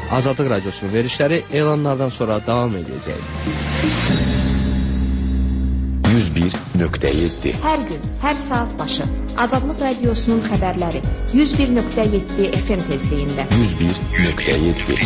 Azadlıq Radiosunun verilişləri elanlardan sonra davam edəcək. 101.7 Hər gün, hər saat başı Azadlıq Radiosunun xəbərləri 101.7 FM tezliyində. 101.7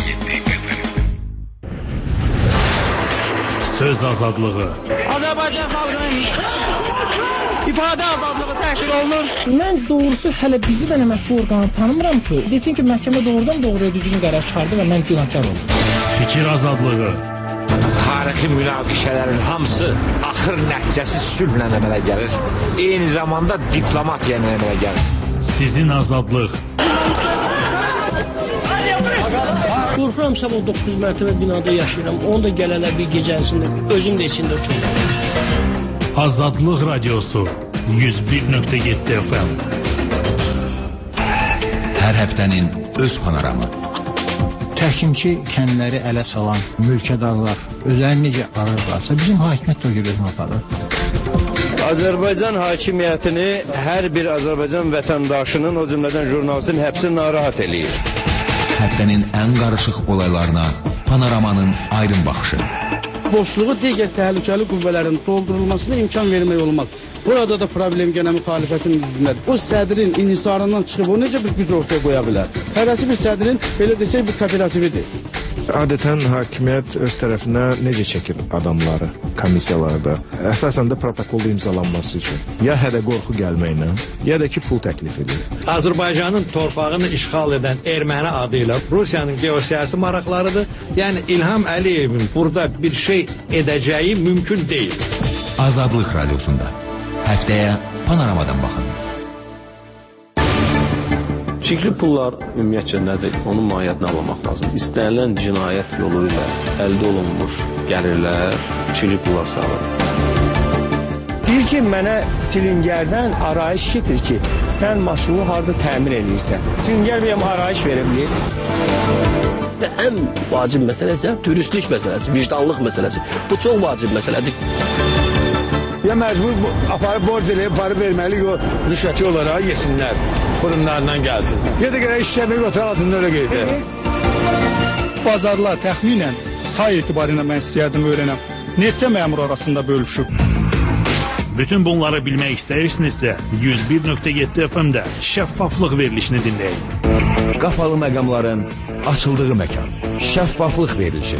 Söz azadlığı. Azərbaycan xalqının ifadə azadlığı təhqir olunur. Mən doğrusu hələ bizi də əməkli orqanı tanımıram ki, desin ki, məhkəmə doğrudan doğruya düzgün qərar çıxardı və mən günahkar oldum. Fikir azadlığı. Tarixi münaqişələrin hamısı axır nəticəsi sülhlə əmələ gəlir. Eyni zamanda diplomatiya əmələ gəlir. Sizin azadlıq. Qorxuram sabah 9 mərtəbə binada yaşayıram. Onu da gələnə bir gecəsində özüm də içində uçurum. Azadlıq Radiosu 101.7 FM. Hər həftənin öz panoramı. Təhkimki kəndləri ələ salan mülkədarlar özlərini necə ağırlarsa bizim hakimiyyət də o gözünü aparır. Azərbaycan hakimiyyətini hər bir Azərbaycan vətəndaşının, o cümlədən jurnalistin həbsi narahat eləyir. Həftənin ən qarışıq olaylarına panoramanın aydın baxışı. Boşluğu digər təhlükəli qüvvələrin doldurulmasına imkan vermək olmaz. Burada da problem gənə müxalifətin üzvündədir. O sədrin inhisarından çıxıb o necə bir güc ortaya qoya bilər? Hərəsi bir sədrin, belə desək, bir kooperatividir. Adətən hakimiyyət öz tərəfinə necə çəkir adamları komissiyalarda? Əsasən də protokolda imzalanması üçün. Ya hədə qorxu gəlməklə, ya da ki pul təklif edir. Azərbaycanın torpağını işğal edən erməni adı ilə Rusiyanın geosiyasi maraqlarıdır. Yəni İlham Əliyevin burada bir şey edəcəyi mümkün deyil. Azadlıq Radiosunda. Həftəyə panoramadan baxın. Çirkli pullar ümumiyyətcə nədir? Onun mahiyyətini anlamaq lazım. İstənilən cinayət yolu ilə əldə olunmuş gəlirlər çirkli pullar sağlar. Deyir ki, mənə Çilingərdən arayış getir ki, sən maşını harada təmir edirsən. Çilingər bəyəm arayış verə bilir. Və ən vacib məsələ isə dürüstlük məsələsi, vicdanlıq məsələsi. Bu çox vacib məsələdir. Ya məcbur aparıb borc eləyib, parı verməli, o rüşvəti olaraq yesinlər, burunlarından gəlsin. Ya da gələk işləmək otel altında öyle qeydə. Bazarlar təxminən say etibarıyla mən istəyərdim öyrənəm. Neçə məmur arasında bölüşüb? Bütün bunları bilmək istəyirsinizsə 101.7 FM-də şəffaflıq verilişini dinləyin. Qapalı məqamların açıldığı məkan. Şəffaflıq verilişi.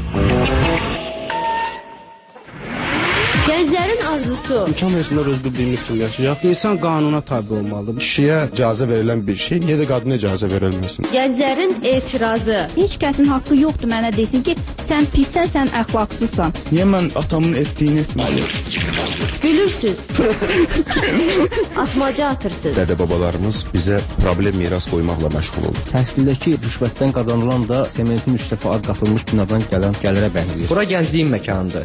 Gənclərin arzusu. İmkan versinlər öz bildiyimiz kimi yaşayaq. İnsan qanuna tabi olmalıdır. Kişiyə icazə verilən bir şey, niyə də qadına icazə verilməsin? Gənclərin etirazı. Heç kəsin haqqı yoxdur mənə desin ki, sən pissən, sən əxlaqsızsan. Niyə mən atamın etdiyini etməliyim? Gülürsüz. Atmaca atırsınız. Dədə-babalarımız bizə problem miras qoymaqla məşğul olur. Təhsildəki rüşvətdən qazanılan da sementin 3 dəfə az qatılmış binadan gələn gəlirə bənzəyir. Bura gəncliyin məkanıdır.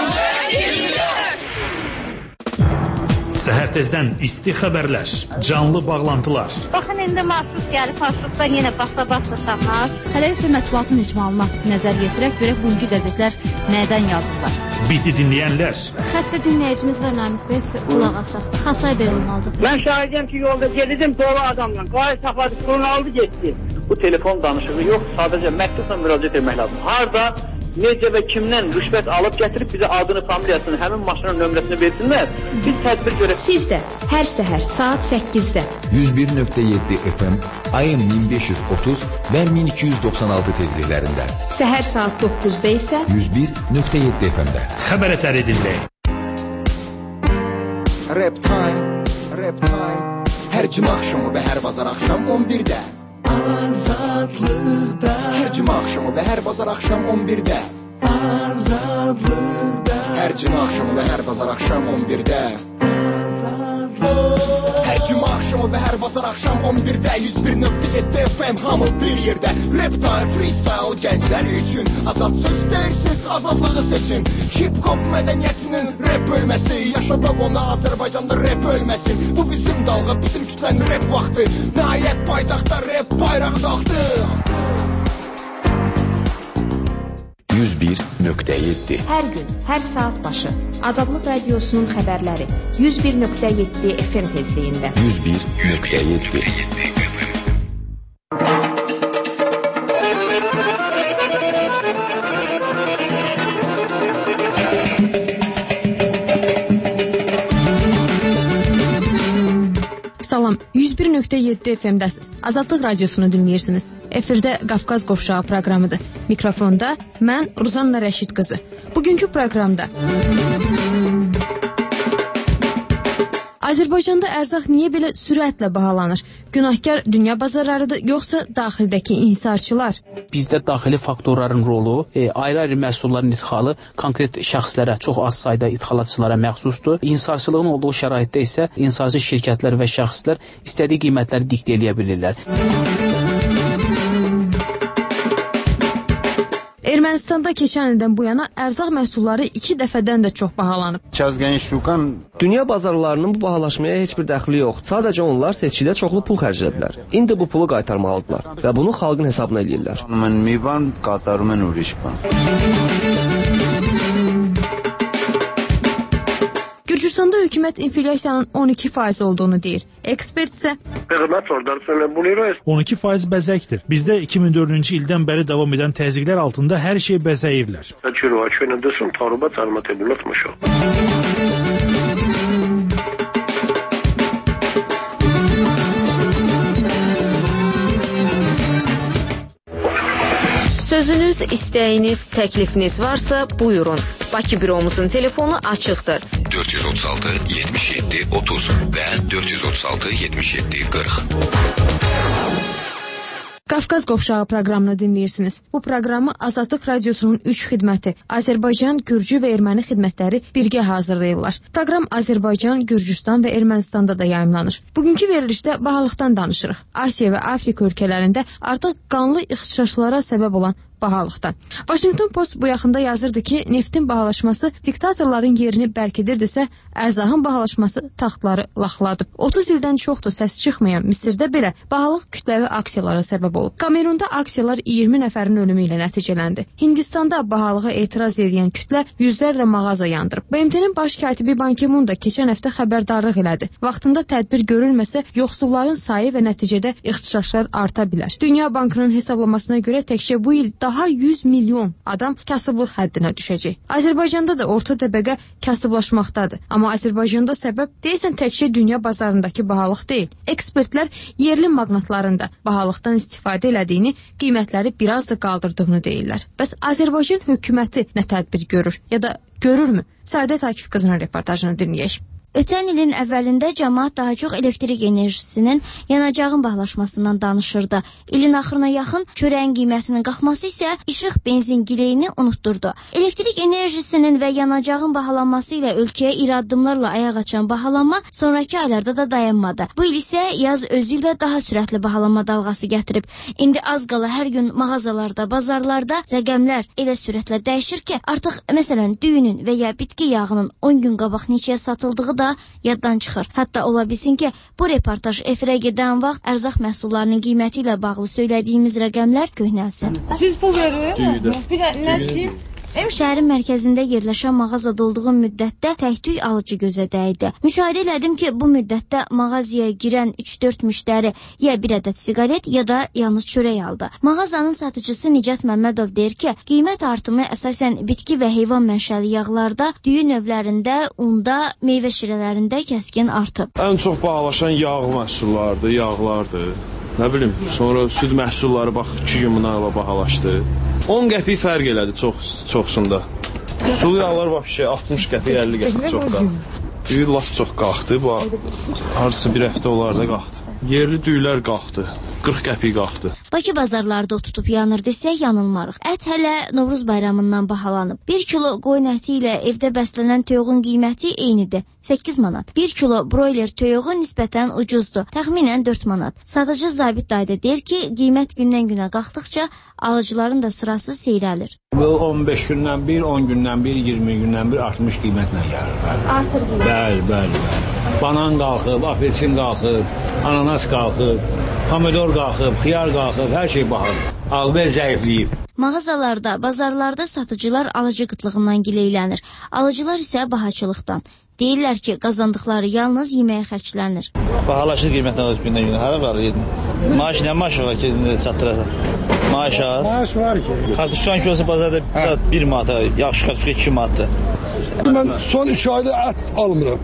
Səhər tezdən isti xəbərlər, canlı bağlantılar. Baxın, indi marşrut gəlib, marşrutdan yenə basta-basta. Hələ isə mətbuatın icmalına nəzər yetirək, görək bugünkü qəzetlər nədən yazırlar. Bizi dinləyənlər. Xəttə dinləyicimiz var, Namik Bey, qulaq asaq. Xasay Bey olmalıdır. Mən şahidiyəm ki, yolda gedirdim dolu adamla. Qayı saxladı, pulunu aldı, getdi. Bu telefon danışığı yox, sadəcə məktubla müraciət etmək lazım. Harda, necə və kimdən rüşvət alıb gətirib bizə adını, familiyasını, həmin maşının nömrəsini versinlər. Biz tədbir görək. Siz də hər səhər saat 8-də 101.7 FM, AM 1530 və 1296 tezliklərində. Səhər saat 9-da isə 101.7 FM-də. Xəbər əsəri dinləyin. Rap time, rap time. Hər cümə axşamı və hər bazar axşam 11-də. Azadlıqda. Hər cümə axşamı və hər bazar axşam 11-də. Azadlıqda. Hər cümə axşamı və hər bazar axşam 11-də. Hər cümə axşamı və hər bazar axşam 11-də 101.7 FM hamı bir yerdə. Rap time, freestyle gənclər üçün. Azad söz deyirsiniz, azadlığı seçin. Hip-hop mədəniyyətinin rap bölməsi. Yaşadaq ona Azərbaycanda rap ölməsin. Bu bizim dalğa, bizim kütlənin rap vaxtı. Nəhayət paytaxtda rap bayraq qalxdı. 101.7 hər gün, hər saat başı Azadlıq Radiosunun xəbərləri 101.7 FM tezliyində. 101.7 103.7 FM-dəsiz. Azadlıq radiosunu dinləyirsiniz. Efirdə Qafqaz Qovşağı proqramıdır. Mikrofonda mən Ruzanna Rəşid qızı. Bugünkü proqramda Azərbaycanda ərzaq niyə belə sürətlə bahalanır? Günahkar dünya bazarlarıdır, yoxsa daxildəki inhisarçılar? Bizdə daxili faktorların rolu ayrı-ayrı məhsulların idxalı konkret şəxslərə, çox az sayda idxalatçılara məxsusdur. İnhisarçılığın olduğu şəraitdə isə inhisarçı şirkətlər və şəxslər istədiyi qiymətləri diktə edə bilirlər. Ermənistanda keçən ildən bu yana ərzaq məhsulları 2 dəfədən də çox bahalanıb. Dünya bazarlarının bu bahalaşmaya heç bir dəxli yox. Sadəcə onlar seçkidə çoxlu pul xərclədilər. İndi bu pulu qaytarmalıdırlar və bunu xalqın hesabına eləyirlər. Gürcüstanda hökumət inflyasiyanın 12% olduğunu deyir. Ekspert isə 12% bəzəkdir. Bizdə 2004-cü ildən bəri davam edən təzyiqlər altında hər şey bəzəyirlər. Sözünüz, istəyiniz, təklifiniz varsa buyurun. Bakı büromuzun telefonu açıqdır. 436 77 30 və 436 77 40. Qafqaz Qovşağı proqramını dinləyirsiniz. Bu proqramı Azadlıq radiosunun 3 xidməti, Azərbaycan, Gürcü və Erməni xidmətləri birgə hazırlayırlar. Proqram Azərbaycan, Gürcüstan və Ermənistanda da yayımlanır. Bugünkü verilişdə bahalıqdan danışırıq. Asiya və Afrika ölkələrində artıq qanlı ixtişaşlara səbəb olan bahalıqdan. Washington Post bu yaxında yazırdı ki, neftin bahalaşması diktatorların yerini bərkidirdisə, ərzağın bahalaşması taxtları laxladıb. 30 ildən çoxdur səs çıxmayan Misirdə belə bahalıq kütləvi aksiyalara səbəb olub. Kamerunda aksiyalar 20 nəfərin ölümü ilə nəticələndi. Hindistanda bahalığa etiraz edən kütlə yüzlərlə mağaza yandırıb. BMT-nin baş katibi Ban Ki-moon da keçən həftə xəbərdarlıq elədi. Vaxtında tədbir görülməsə, yoxsulların sayı və nəticədə ixtişaşlar arta bilər. Dünya Bankının hesablamasına görə təkcə bu il daha 100 milyon adam kasıblıq həddinə düşəcək. Azərbaycanda da orta təbəqə kasıblaşmaqdadır. Amma Azərbaycanda səbəb deyəsən təkcə dünya bazarındakı bahalıq deyil. Ekspertlər yerli maqnatların da bahalıqdan istifadə elədiyini, qiymətləri biraz da qaldırdığını deyirlər. Bəs Azərbaycan hökuməti nə tədbir görür ya da görürmü? Səadət Akif qızının reportajını dinləyək. Ötən ilin əvvəlində cəmaət daha çox elektrik enerjisinin yanacağın bahalaşmasından danışırdı. İlin axırına yaxın çörəyin qiymətinin qalxması isə işıq benzin gileyini unutturdu. Elektrik enerjisinin və yanacağın bahalanması ilə ölkəyə iri addımlarla ayaq açan bahalanma sonraki aylarda da dayanmadı. Bu il isə yaz özü ilə daha sürətli bahalanma dalğası gətirib. İndi az qala hər gün mağazalarda, bazarlarda rəqəmlər elə sürətlə dəyişir ki, artıq məsələn düyünün və ya bitki yağının 10 gün qabaq neçəyə satıldığı da yaddan çıxır. Hətta ola bilsin ki, bu reportaj efirə gedən vaxt ərzaq məhsullarının qiyməti ilə bağlı söylədiyimiz rəqəmlər köhnəlsin. Siz pul verin. Bir nəsil Şəhərin mərkəzində yerləşən mağazada olduğum müddətdə təktük alıcı gözə dəydi. Müşahidə elədim ki, bu müddətdə mağazaya girən 3-4 müştəri ya bir ədəd siqaret ya da yalnız çörək aldı. Mağazanın satıcısı Nicat Məmmədov deyir ki, qiymət artımı əsasən bitki və heyvan mənşəli yağlarda, düyü növlərində, unda, meyvə şirələrində kəskin artıb. Ən çox bahalaşan yağ məhsullardır, yağlardır. Nə bilim, sonra süd məhsulları bax 2 gün bunlarla bahalaşdı. 10 qəpik fərq elədi çoxsunda. Sulu yağlar vəbşə 60 qəpik, 50 qəpik çox da. Düyü laf çox qalxdı, harcısı bir həftə olar da qalxdı. Yerli düyülər qalxdı, 40 qəpik qalxdı. Bakı bazarlarda tutub yanır desək yanılmarıq. Ət hələ Novruz bayramından bahalanıb. 1 kilo qoyun əti ilə evdə bəslənən toyuğun qiyməti eynidir, 8 manat. 1 kilo broiler toyuğu nisbətən ucuzdur, təxminən 4 manat. Satıcı Zabit dayda deyir ki, qiymət gündən günə qalxdıqca alıcıların da sırası seyrəlir. Bu 15 gündən bir, 10 gündən bir, 20 gündən bir artmış qiymətlə gəlir. Artır qiymət. Bəli. Banan qalxıb, apelsin qalxıb, ananas qalxıb, pomidor qalxıb, xiyar qalxıb, hər şey bahadır. Alver zəifləyib. Mağazalarda, bazarlarda satıcılar alıcı qıtlığından gileylənir. Alıcılar isə bahaçılıqdan. Deyirlər ki, qazandıqları yalnız yeməyə xərclənir. Bahalaşır qiymətdən alır gündən günə. Hələ qalır yedin. Maaş nə maaş var ki, çatdırasın? Maaş az. Maaş var ki. Kartuşkan kilosu bazarda 1 manata, yaxşı kartuşka 2 manatdır. Mən son 2 ayda ət almıram.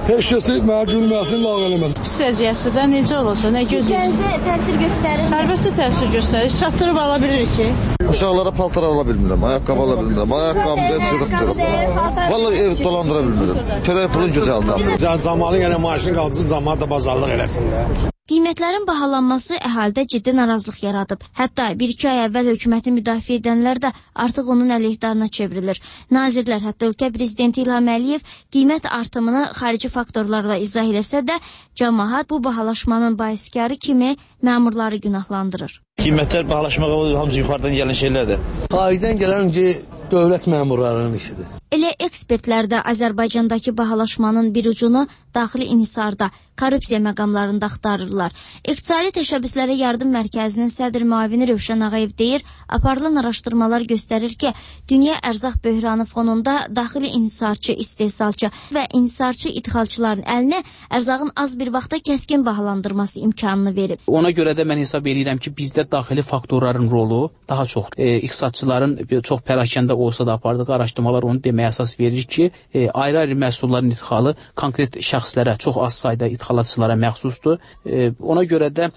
Heç kəsi mənə gülməsin, lağ eləməsin. Pis vəziyyətdə də necə olacaq, nə gözləyir? Ülkənizə təsir göstərir. Əlbəttə təsir göstərir. Çatdırıb ala bilirik ki. Uşaqlara paltar ala bilmirəm, ayaqqabı ala bilmirəm. Ayaqqabımda çırıq-çırıq. Vallahi ev dolandıra bilmirəm. Kömək pulun gözəl tapır. Zamanı yəni maaşın qaldırsın, zaman da bazarlıq eləsin də. Qiymətlərin bahalanması əhalidə ciddi narazılıq yaradıb. Hətta 1-2 ay əvvəl hökuməti müdafiə edənlər də artıq onun əleyhdarına çevrilir. Nazirlər, hətta ölkə prezidenti İlham Əliyev qiymət artımını xarici faktorlarla izah eləsə də, cəmaət bu bahalaşmanın baiskarı kimi məmurları günahlandırır. Qiymətlər bahalaşmağa hamısı yuxarıdan gələn şeylərdir. Xaricdən gələn ki, dövlət məmurlarının işidir. Elə ekspertlər də Azərbaycandakı bahalaşmanın bir ucunu daxili inhisarda, korrupsiya məqamlarında axtarırlar. İqtisadi Təşəbbüslərə Yardım Mərkəzinin sədr müavini Rövşən Ağayev deyir, aparılan araşdırmalar göstərir ki, dünya ərzaq böhranı fonunda daxili inhisarçı, istehsalçı və inhisarçı idxalçıların əlinə ərzağın az bir vaxtda kəskin bahalandırması imkanını verib. Ona görə də mən hesab edirəm ki, bizdə daxili faktorların rolu daha çox. İqtisadçıların çox pərakəndə olsa da apardıq araşdırmalar onu deməyə əsas verir ki, ayrı-ayrı məhsulların idxalı konkret şəxslərə, çox az sayda idxalatçılara məxsusdur. Ona görə də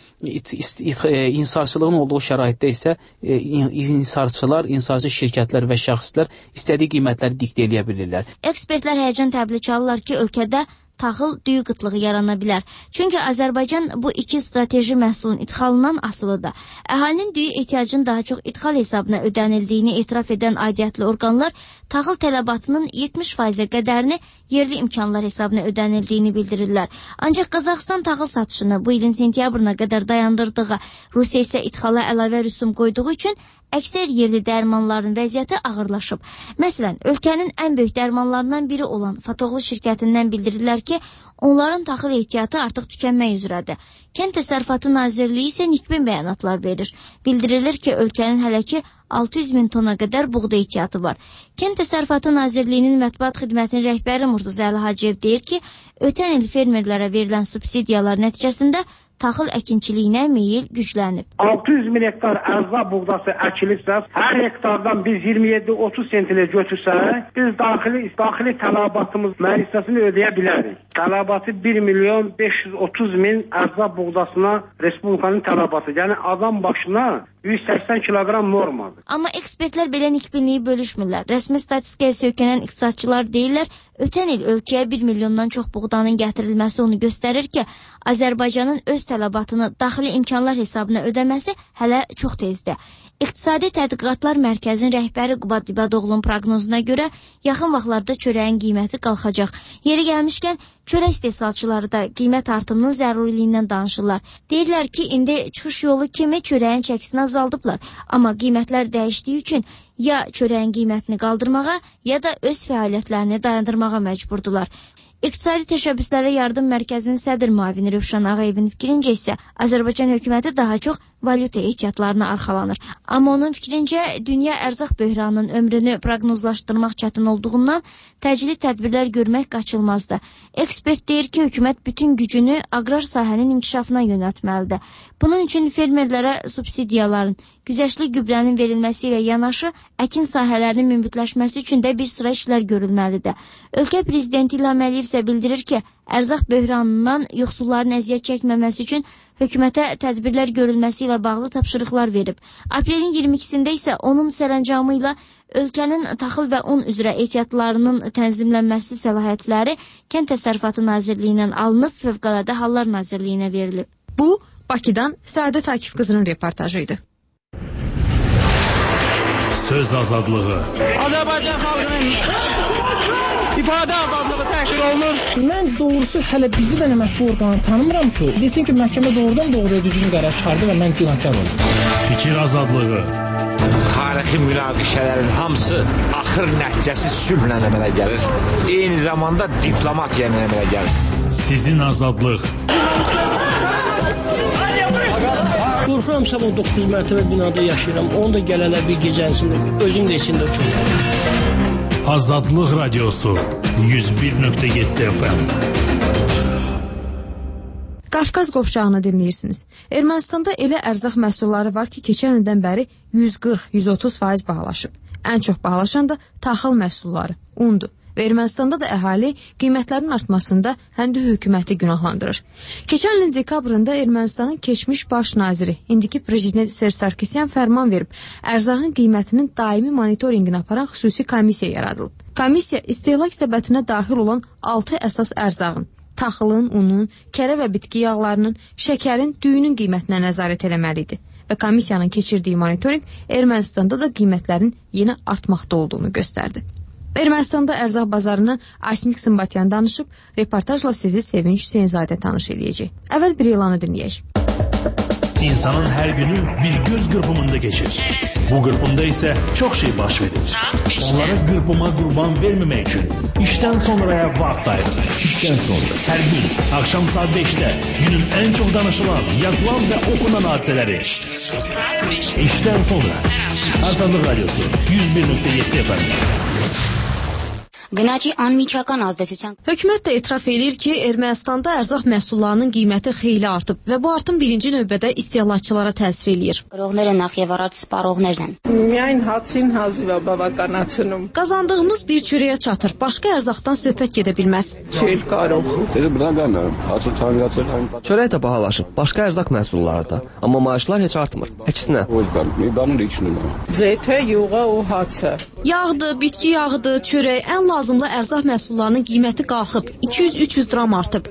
inhisarçılığın olduğu şəraitdə isə inhisarçılar, inhisarçı şirkətlər və şəxslər istədiyi qiymətləri diktə edə bilirlər. Ekspertlər həyəcan təbliğ çalırlar ki, ölkədə taxıl düyü qıtlığı yarana bilər. Çünki Azərbaycan bu iki strateji məhsulun idxalından asılıdır. Əhalinin düyü ehtiyacının daha çox idxal hesabına ödənildiyini etiraf edən aidiyyatlı orqanlar taxıl tələbatının 70%-ə qədərini yerli imkanlar hesabına ödənildiyini bildirirlər. Ancaq Qazaxıstan taxıl satışını bu ilin sentyabrına qədər dayandırdığı, Rusiya isə idxala əlavə rüsum qoyduğu üçün əksər yerli dərmanların vəziyyəti ağırlaşıb. Məsələn, ölkənin ən böyük dərmanlarından biri olan Fatoğlu şirkətindən bildirirlər ki, onların taxıl ehtiyatı artıq tükənmək üzrədir. Kənd Təsərrüfatı Nazirliyi isə nikbin bəyanatlar verir. Bildirilir ki, ölkənin hələ ki 600 min tona qədər buğda ehtiyatı var. Kənd Təsərrüfatı Nazirliyinin mətbuat xidmətinin rəhbəri Murtuza Əli Hacıyev deyir ki, ötən il fermerlərə verilən subsidiyalar nəticəsində taxıl əkinçiliyinə meyil güclənib. 600 min hektar ərzaq buğdası əkilibsə, hər hektardan biz 27-30 sentilə götürsək, biz daxili tələbatımız müəssisəsini ödəyə bilərik. Tələbatı 1.530.000 ərzaq buğdasına Respublikanın tələbatı. Yəni adam başına 180 kiloqram normadır. Amma ekspertlər belə nikbinliyi bölüşmürlər. Rəsmi statistikaya söykənən iqtisadçılar deyirlər, ötən il ölkəyə 1 milyondan çox buğdanın gətirilməsi onu göstərir ki, Azərbaycanın öz tələbatını daxili imkanlar hesabına ödəməsi hələ çox tezdir. İqtisadi Tədqiqatlar Mərkəzinin rəhbəri Qubad İbadoğlu'nun proqnozuna görə yaxın vaxtlarda çörəyin qiyməti qalxacaq. Yeri gəlmişkən, çörək istehsalçıları da qiymət artımının zəruriliyindən danışırlar. Deyirlər ki, indi çıxış yolu kimi çörəyin çəkisini azaldıblar. Amma qiymətlər dəyişdiyi üçün ya çörəyin qiymətini qaldırmağa, ya da öz fəaliyyətlərini dayandırmağa məcburdular. İqtisadi Təşəbbüslərə Yardım Mərkəzinin sədr müavini Rövşən Ağayevin fikrincə isə Azərbaycan hökuməti daha çox valyuta ehtiyatlarına arxalanır. Amma onun fikrincə dünya ərzaq böhranının ömrünü proqnozlaşdırmaq çətin olduğundan təcili tədbirlər görmək qaçılmazdır. Ekspert deyir ki, hökumət bütün gücünü aqrar sahənin inkişafına yönəltməlidir. Bunun üçün fermerlərə subsidiyaların, güzəştli gübrənin verilməsi ilə yanaşı əkin sahələrinin münbitləşməsi üçün də bir sıra işlər görülməlidir. Ölkə prezidenti İlham Əliyev isə bildirir ki, ərzaq böhranından yoxsulların əziyyət çəkməməsi üçün hökumətə tədbirlər görülməsi ilə bağlı tapşırıqlar verib. Aprelin 22-sində isə onun sərəncamı ilə ölkənin taxıl və un üzrə ehtiyatlarının tənzimlənməsi səlahiyyətləri Kənd Təsərrüfatı Nazirliyindən alınıb, Fövqəladə Hallar Nazirliyinə verilib. Bu, Bakıdan Səadət Akif qızının reportajı idi. Söz azadlığı. Azərbaycan xalqının ifadə azadlığı təhqir olunur. Mən doğrusu hələ bizi də mətbu orqanı tanımıram ki, desin ki, məhkəmə doğrudan doğruya düzgün qərar çıxardı və mən günahkar oldum. Fikir azadlığı. Tarixi münaqişələrin hamısı axır nəticəsi sülhlə əmələ gəlir. Eyni zamanda diplomatiya ilə əmələ gəlir. Sizin azadlıq. Qorxuram sabah 9 mərtəbə binada yaşayıram. Onu da gələlər bir gecənsində, özüm də içində uçurum. Azadlıq Radiosu 101.7 FM. Qafqaz qovşağını dinləyirsiniz. Ermənistanda elə ərzaq məhsulları var ki, keçən ildən bəri 140-130% bahalaşıb. Ən çox bahalaşan da taxıl məhsulları, undur. və Ermənistanda da əhali qiymətlərin artmasında həm də hökuməti günahlandırır. Keçən ilin dekabrında Ermənistanın keçmiş baş naziri, indiki prezident Serj Sarkisyan fərman verib, ərzağın qiymətinin daimi monitorinqini aparan xüsusi komissiya yaradılıb. Komissiya istehlak səbətinə daxil olan 6 əsas ərzağın, taxılın, unun, kərə və bitki yağlarının, şəkərin, düyünün qiymətinə nəzarət eləməlidir. Və komissiyanın keçirdiyi monitorinq Ermənistanda da qiymətlərin yenə artmaqda olduğunu göstərdi. Ermənistanda ərzaq bazarından Asmik Sımbatyan danışıb, reportajla sizi Sevinç Hüseynzadə tanış eləyəcək. Əvvəl bir elanı dinləyək. İnsanın hər günü bir göz qırpımında geçir. Bu qırpımda isə çox şey baş verir. Onlara qırpıma qurban verməmək üçün işdən sonraya vaxt ayırır. İşdən sonra hər gün axşam saat 5-də günün ən çox danışılan, yazılan və okunan hadisələri. İşdən sonra Azadlıq Radiosu 101.7 FM. Գնաճի անմիջական ազդեցության. Hökumət də etiraf edir ki, Ermənistanda ərzaq məhsullarının qiyməti xeyli artıb və bu artım birinci növbədə istehlakçılara təsir eləyir. Գրողները նախ եւ առաջ սպառողներն են. Միայն հացին հազիվա բավականացնում. Qazandığımız bir çörəyə çatır, başqa ərzaqdan söhbət gedə bilməz. Չէր կարող. Çörək də bahalaşıb, başqa ərzaq məhsulları da, amma maaşlar heç artmır. Əksinə. Zeytə, yuğa o haçı. Yağdı, bitki yağıdı, çörək, ən lazımlı ərzaq məhsullarının qiyməti qalxıb, 200-300 dram artıb.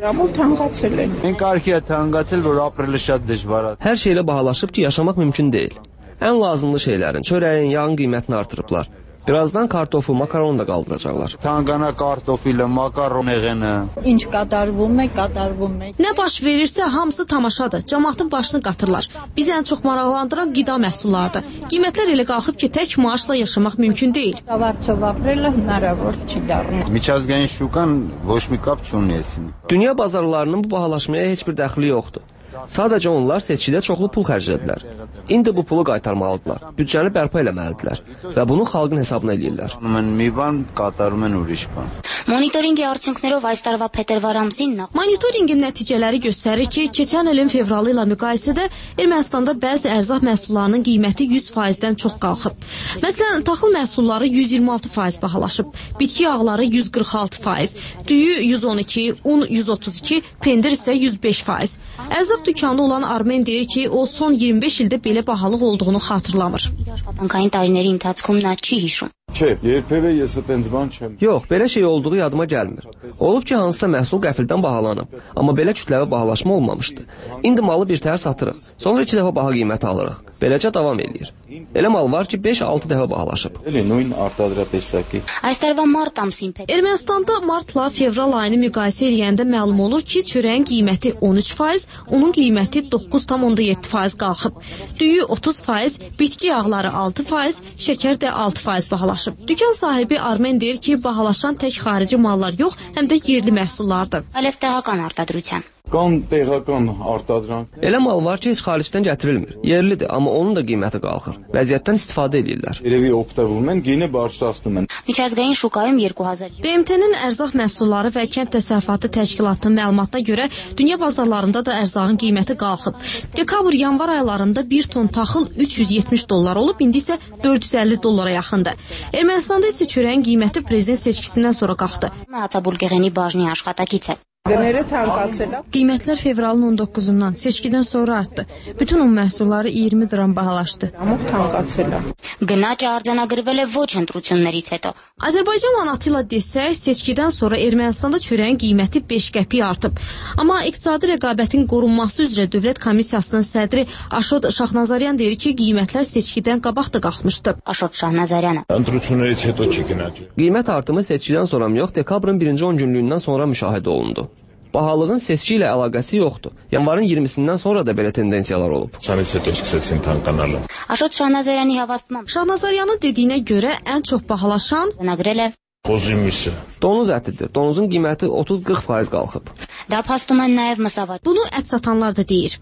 Hər şeylə bahalaşıb ki, yaşamaq mümkün deyil. Ən lazımlı şeylərin, çörəyin, yağın qiymətini artırıblar. Birazdan kartofu, makaron da qaldıracaqlar. Tangana kartofilə, makaron eğənə. İnç qadarվում է. Nə baş verirsə hamısı tamaşadır. Cəmaatın başını qatırlar. Bizi ən çox maraqlandıran qida məhsullarıdır. Qiymətlər elə qalxıb ki, tək maaşla yaşamaq mümkün deyil. Միջազգային շուկան ոչ մի կապ չունի էսին. Dünya bazarlarının bu bahalaşmaya heç bir dəxli yoxdur. Sadəcə onlar seçkidə çoxlu pul xərclədilər. İndi bu pulu qaytarmalıdırlar. Büdcəni bərpa eləməlidirlər və bunu xalqın hesabına eləyirlər. Monitorinqի արդյունքներով այս տարվա փետրվար ամսին Monitorinqin nəticələri göstərir ki, keçən ilin fevralı ilə müqayisədə Ermənistanda bəzi ərzaq məhsullarının qiyməti 100%-dən çox qalxıb. Məsələn, taxıl məhsulları 126% bahalaşıb, bitki yağları 146%, düyü 112%, un 132%, pendir isə 105%. Ərzaq dükanı olan Armen deyir ki, o son 25 ildə belə bahalıq olduğunu xatırlamır. Աշխատանքային տարիների ընթացքում նա չի հիշում. Yox, belə şey olduğu yadıma gəlmir. Olub ki, hansısa məhsul qəfildən bahalanıb, amma belə kütləvi bahalaşma olmamışdı. İndi malı bir təhər satırıq, sonra 2 dəfə baha qiyməti alırıq. Beləcə davam eləyir. Elə mal var ki, 5-6 dəfə bahalaşıb. Այս տարվա մարտ ամսին Ermənistanda martla fevral ayını müqayisə eləyəndə məlum olur ki, çörəyin qiyməti 13%, unun qiyməti 9,7% qalxıb. Düyü 30%, bitki yağları 6%, şəkər də 6% bahalaşıb. Dükan sahibi Armen deyir ki, bahalaşan tək xarici mallar yox, həm də yerli məhsullardır. Ալեվտեղական արտադրության. Elə mal var ki, heç xaricdən gətirilmir. Yerlidir, amma onun da qiyməti qalxır. Vəziyyətdən istifadə edirlər. Միջազգային շուկայում 2000. BMT-nin ərzaq məhsulları və kənd təsərrüfatı təşkilatının məlumatına görə dünya bazarlarında da ərzağın qiyməti qalxıb. Dekabr-yanvar aylarında 1 ton taxıl $370 olub, indi isə $450 yaxındır. Ermənistanda isə çörəyin qiyməti prezident seçkisindən sonra qalxdı. Հացաբուրգեղենի բաժնի աշխատակից է. Qiymətlər fevralın 19-undan seçkidən sonra artdı. Bütün un məhsulları 20 dram bahalaşdı. Գնաճը արձանագրվել է ոչ ընտրություններից հետո. Azərbaycan manatı ilə desək, seçkidən sonra Ermənistanda çörəyin qiyməti 5 qəpik artıb. Amma iqtisadi rəqabətin qorunması üzrə Dövlət Komissiyasının sədri Aşot Şahnazaryan deyir ki, qiymətlər seçkidən qabaq da qalxmışdı. Aşot Şahnazaryan. Qiymət artımı seçkidən sonra yox, dekabrın 1-ci 10 günlüyündən sonra müşahidə olundu. Bahalığın seçki ilə əlaqəsi yoxdur. Yanvarın 20-sindən sonra da belə tendensiyalar olub. Aşot Şahnazaryanı havastmam. Şahnazaryanın dediyinə görə ən çox bahalaşan donuz ətidir. Donuzun qiyməti 30-40% qalxıb. Bunu ət satanlar da deyir.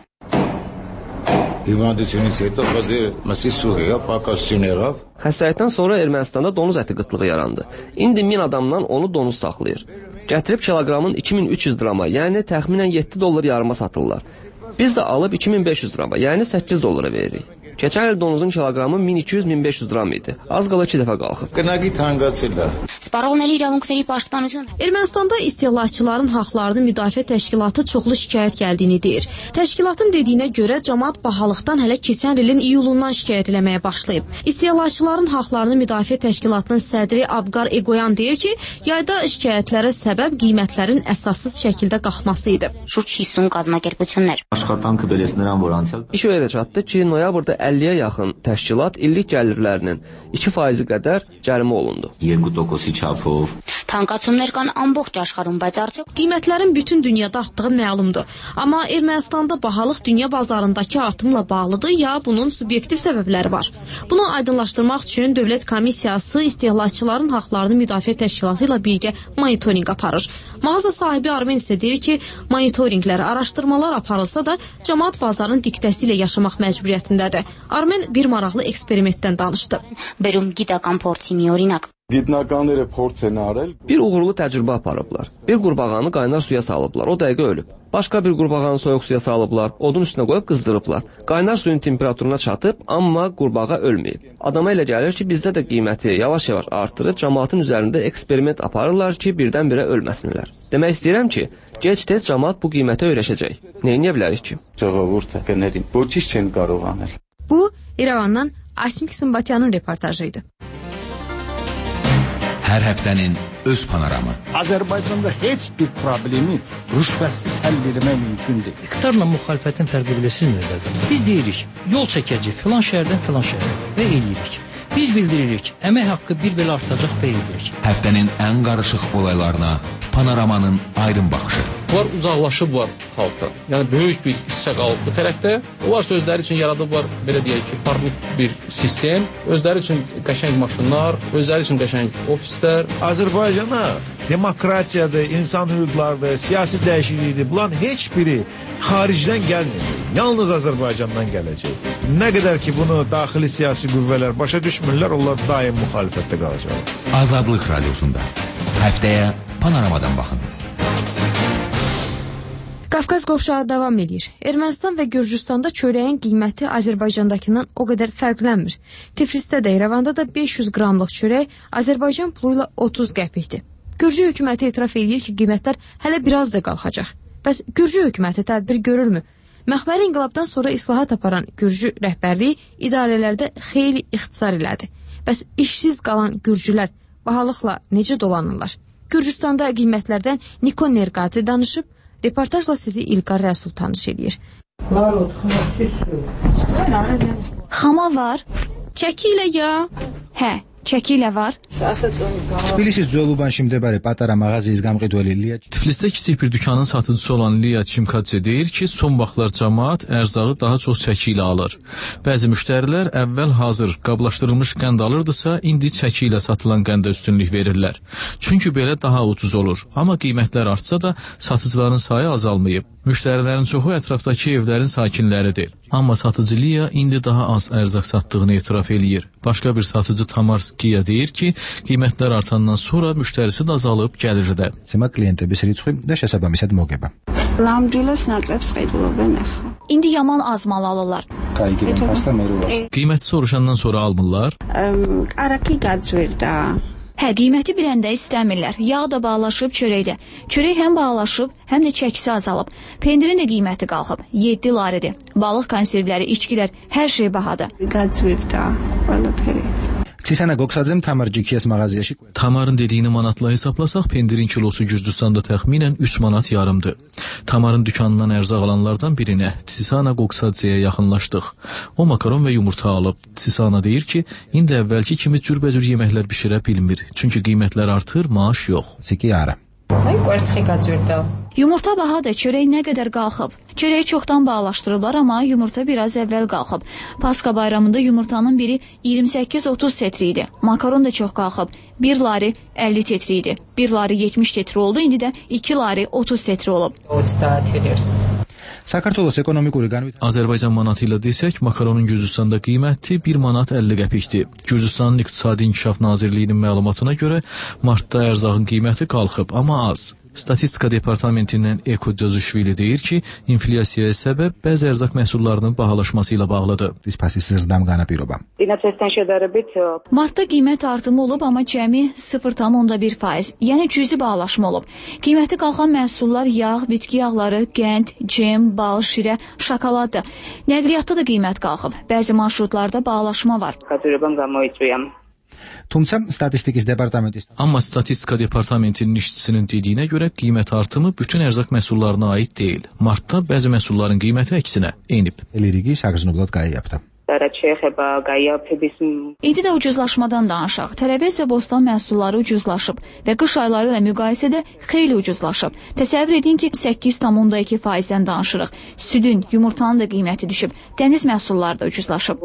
Xəstəlikdən sonra Ermənistanda donuz əti qıtlığı yarandı. İndi 1000 adamdan onu donuz saxlayır. Gətirib kilogramın 2300 drama, yəni təxminən $7 yarıma satırlar. Biz də alıb 2500 drama, yəni $8 veririk. Keçən il donuzun kiloqramı 1200-1500 dram idi. Az qala 2 dəfə qalxıb. Գնագի թանկացել է։ Սպառողների իրավունքների պաշտպանություն Ermənistanda istehlakçıların haqlarını müdafiə təşkilatı çoxlu şikayət gəldiyini deyir. Təşkilatın dediyinə görə cəmaət bahalıqdan hələ keçən ilin iyulundan şikayət eləməyə başlayıb. İstehlakçıların haqlarını müdafiə təşkilatının sədri Abqar Egoyan deyir ki, yayda şikayətlərə səbəb qiymətlərin əsassız şəkildə qalxması idi. Շուրջ 50 կազմակերպություններ։ Աշխատանքը բերեց նրան, որ անցյալ İş elə çatdı ki, noyabrda 50-yə yaxın təşkilat illik gəlirlərinin 2%-i qədər cərimə olundu. 2%-ի çapով Թանկացումներ կան ամբողջ աշխարհում, բայց արդյոք qiymətlərin bütün dünyada artdığı məlumdur. Amma Ermənistanda bahalıq dünya bazarındakı artımla bağlıdır ya bunun subyektiv səbəbləri var. Bunu aydınlaşdırmaq üçün Dövlət Komissiyası istehlakçıların haqlarını müdafiə təşkilatı ilə birgə monitorinq aparır. Mağaza sahibi Armen isə deyir ki, monitorinqlər, araşdırmalar aparılsa da cəmaət bazarın diktəsi ilə yaşamaq məcburiyyətindədir. Armen bir maraqlı eksperimentdən danışdı. Բերում գիտական փորձի մի օրինակ Գիտնականները փորձ են արել. Bir uğurlu təcrübə aparıblar. Bir qurbağanı qaynar suya salıblar, o dəqiqə ölüb. Başqa bir qurbağanı soyuq suya salıblar, odun üstünə qoyub qızdırıblar. Qaynar suyun temperaturuna çatıb, amma qurbağa ölməyib. Adama elə gəlir ki, bizdə də qiyməti yavaş-yavaş artırıb, cəmaatın üzərində eksperiment aparırlar ki, birdən-birə ölməsinlər. Demək istəyirəm ki, gec-tez cəmaat bu qiymətə öyrəşəcək. Neyinə bilərik ki? Ժողովուրդը կներին, ոչինչ չեն կարող անել. Bu, İrəvandan Asmik Sımbatyanın reportajı idi. Hər həftənin öz panoramı. Azərbaycanda heç bir problemi rüşvətsiz həll etmək mümkündür. İqtidarla müxalifətin fərqi bilirsiniz nədir? Biz deyirik, yol çəkəcək filan şəhərdən filan şəhərə və eləyirik. Biz bildiririk, əmək haqqı bir belə artacaq və edirik. Həftənin ən qarışıq olaylarına Panoramanın aydın baxışı. Bunlar uzaqlaşıblar xalqdan. Yəni böyük bir hissə qalıb bu tərəfdə. Onlar özləri üçün yaradıblar, belə deyək ki, parlaq bir sistem, özləri üçün qəşəng maşınlar, özləri üçün qəşəng ofislər. Azərbaycana demokratiyadır, insan hüquqlarıdır, siyasi dəyişiklikdir. Bunların heç biri xaricdən gəlmir. Yalnız Azərbaycandan gələcək. Nə qədər ki bunu daxili siyasi qüvvələr başa düşmürlər, onlar daim müxalifətdə qalacaq. Azadlıq radiosunda. Həftəyə Panoramadan baxın. Qafqaz qovşağı davam edir. Ermənistan və Gürcüstanda çörəyin qiyməti Azərbaycandakından o qədər fərqlənmir. Tiflisdə də, İrəvanda da 500 qramlıq çörək Azərbaycan pulu ilə 30 qəpikdir. Gürcü hökuməti etiraf edir ki, qiymətlər hələ biraz da qalxacaq. Bəs Gürcü hökuməti tədbir görürmü? Məxməri inqilabdan sonra islahat aparan Gürcü rəhbərliyi idarələrdə xeyli ixtisar elədi. Bəs işsiz qalan Gürcülər bahalıqla necə dolanırlar? Gürcüstanda qiymətlərdən Nikon Nerqadzi danışıb, reportajla sizi İlqar Rəsul tanış edir. Xama var. Çəki ilə ya? Hə, çəki ilə var. Tbilisi Zoluban şimdibari patara mağazayız gamqidoli Liya. Tiflisdə kiçik bir dükkanın satıcısı olan Liya Çimkadze deyir ki, son vaxtlar cəmaət ərzağı daha çox çəki ilə alır. Bəzi müştərilər əvvəl hazır qablaşdırılmış qənd alırdısa, indi çəki ilə satılan qəndə üstünlük verirlər. Çünki belə daha ucuz olur. Amma qiymətlər artsa da satıcıların sayı azalmayıb. Müştərilərin çoxu ətrafdakı evlərin sakinləridir. Amma satıcı Liya indi daha az ərzaq satdığını etiraf eləyir. Başqa bir satıcı Tamar Skiya deyir ki, qiymətlər artandan sonra müştərisi də azalıb gəlir də. Sima klientების რიცხვი და შესაბამისად მოგება. Lambdilas ნაკლებს ყიდულობენ ახლა. İndi yaman az mal alırlar. Kaygıdan pasta merullar. Qiymət soruşandan sonra almırlar. Qaraqi qazverdə. Hə, qiyməti biləndə istəmirlər. Yağ da bağlaşıb çörəklə. Çörək həm bağlaşıb, həm də çəkisi azalıb. Pendirin də qiyməti qalxıb. 7 laridir. Balıq konservləri, içkilər, hər şey bahadır. Qazverdə. Vallahi. Çisana Qoqsadzem Tamar GKS mağaziyəşi. Tamarın dediyini manatla hesablasaq, pendirin kilosu Gürcüstanda təxminən 3 manat yarımdır. Tamarın dükanından ərzaq alanlardan birinə, Tsisana Qoqsadzeyə yaxınlaşdıq. O makaron və yumurta alıb. Tsisana deyir ki, indi əvvəlki kimi cürbəcür yeməklər bişirə bilmir. Çünki qiymətlər artır, maaş yox. Siki ara. Yumurta bahadır, çörək nə qədər qalxıb. Çörəyi çoxdan bağlaşdırıblar, amma yumurta biraz əvvəl qalxıb. Paska bayramında yumurtanın biri 28-30 tetri idi. Makaron da çox qalxıb. 1 lari 50 tetri idi. 1 lari 70 tetri oldu, indi də 2 lari 30 tetri olub. Azərbaycan manatı ilə desək, makaronun Gürcüstanda qiyməti 1 manat 50 qəpikdir. Gürcüstanın İqtisadi İnkişaf Nazirliyinin məlumatına görə martda ərzağın qiyməti qalxıb, amma az. Statistika Departamentindən Eko Cazuşvili deyir ki, inflyasiyaya səbəb bəzi ərzaq məhsullarının bahalaşması ilə bağlıdır. Martda qiymət artımı olub, amma cəmi 0,1%, yəni cüzi bahalaşma olub. Qiyməti qalxan məhsullar yağ, bitki yağları, qənd, cem, bal, şirə, şokoladdır. Nəqliyyatda da qiymət qalxıb. Bəzi marşrutlarda bahalaşma var. Amma Statistika Departamentinin işçisinin dediyinə görə qiymət artımı bütün ərzaq məhsullarına aid deyil. Martda bəzi məhsulların qiyməti əksinə enib. İndi də ucuzlaşmadan danışaq. Tərəvəz və bostan məhsulları ucuzlaşıb və qış ayları ilə müqayisədə xeyli ucuzlaşıb. Təsəvvür edin ki, 8,2%-dən danışırıq. Südün, yumurtanın da qiyməti düşüb. Dəniz məhsulları da ucuzlaşıb.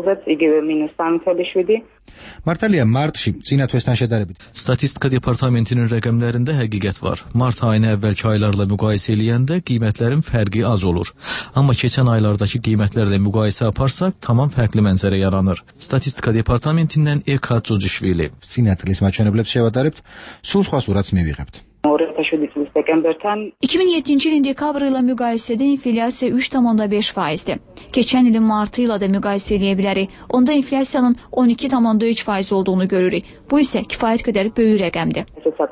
Statistika Departamentinin rəqəmlərində həqiqət var. Mart ayını əvvəlki aylarla müqayisə eləyəndə qiymətlərin fərqi az olur. Amma keçən aylardakı qiymətlərlə müqayisə aparsaq, tamam fərqli mənzərə yaranır. Statistika Departamentindən Eka Cozuşvili. 2007-ci ilin dekabr ilə müqayisədə inflyasiya 3,5%-dir. Keçən ilin martı ilə də müqayisə eləyə bilərik. Onda inflyasiyanın 12,3% olduğunu görürük. Bu isə kifayət qədər böyük rəqəmdir.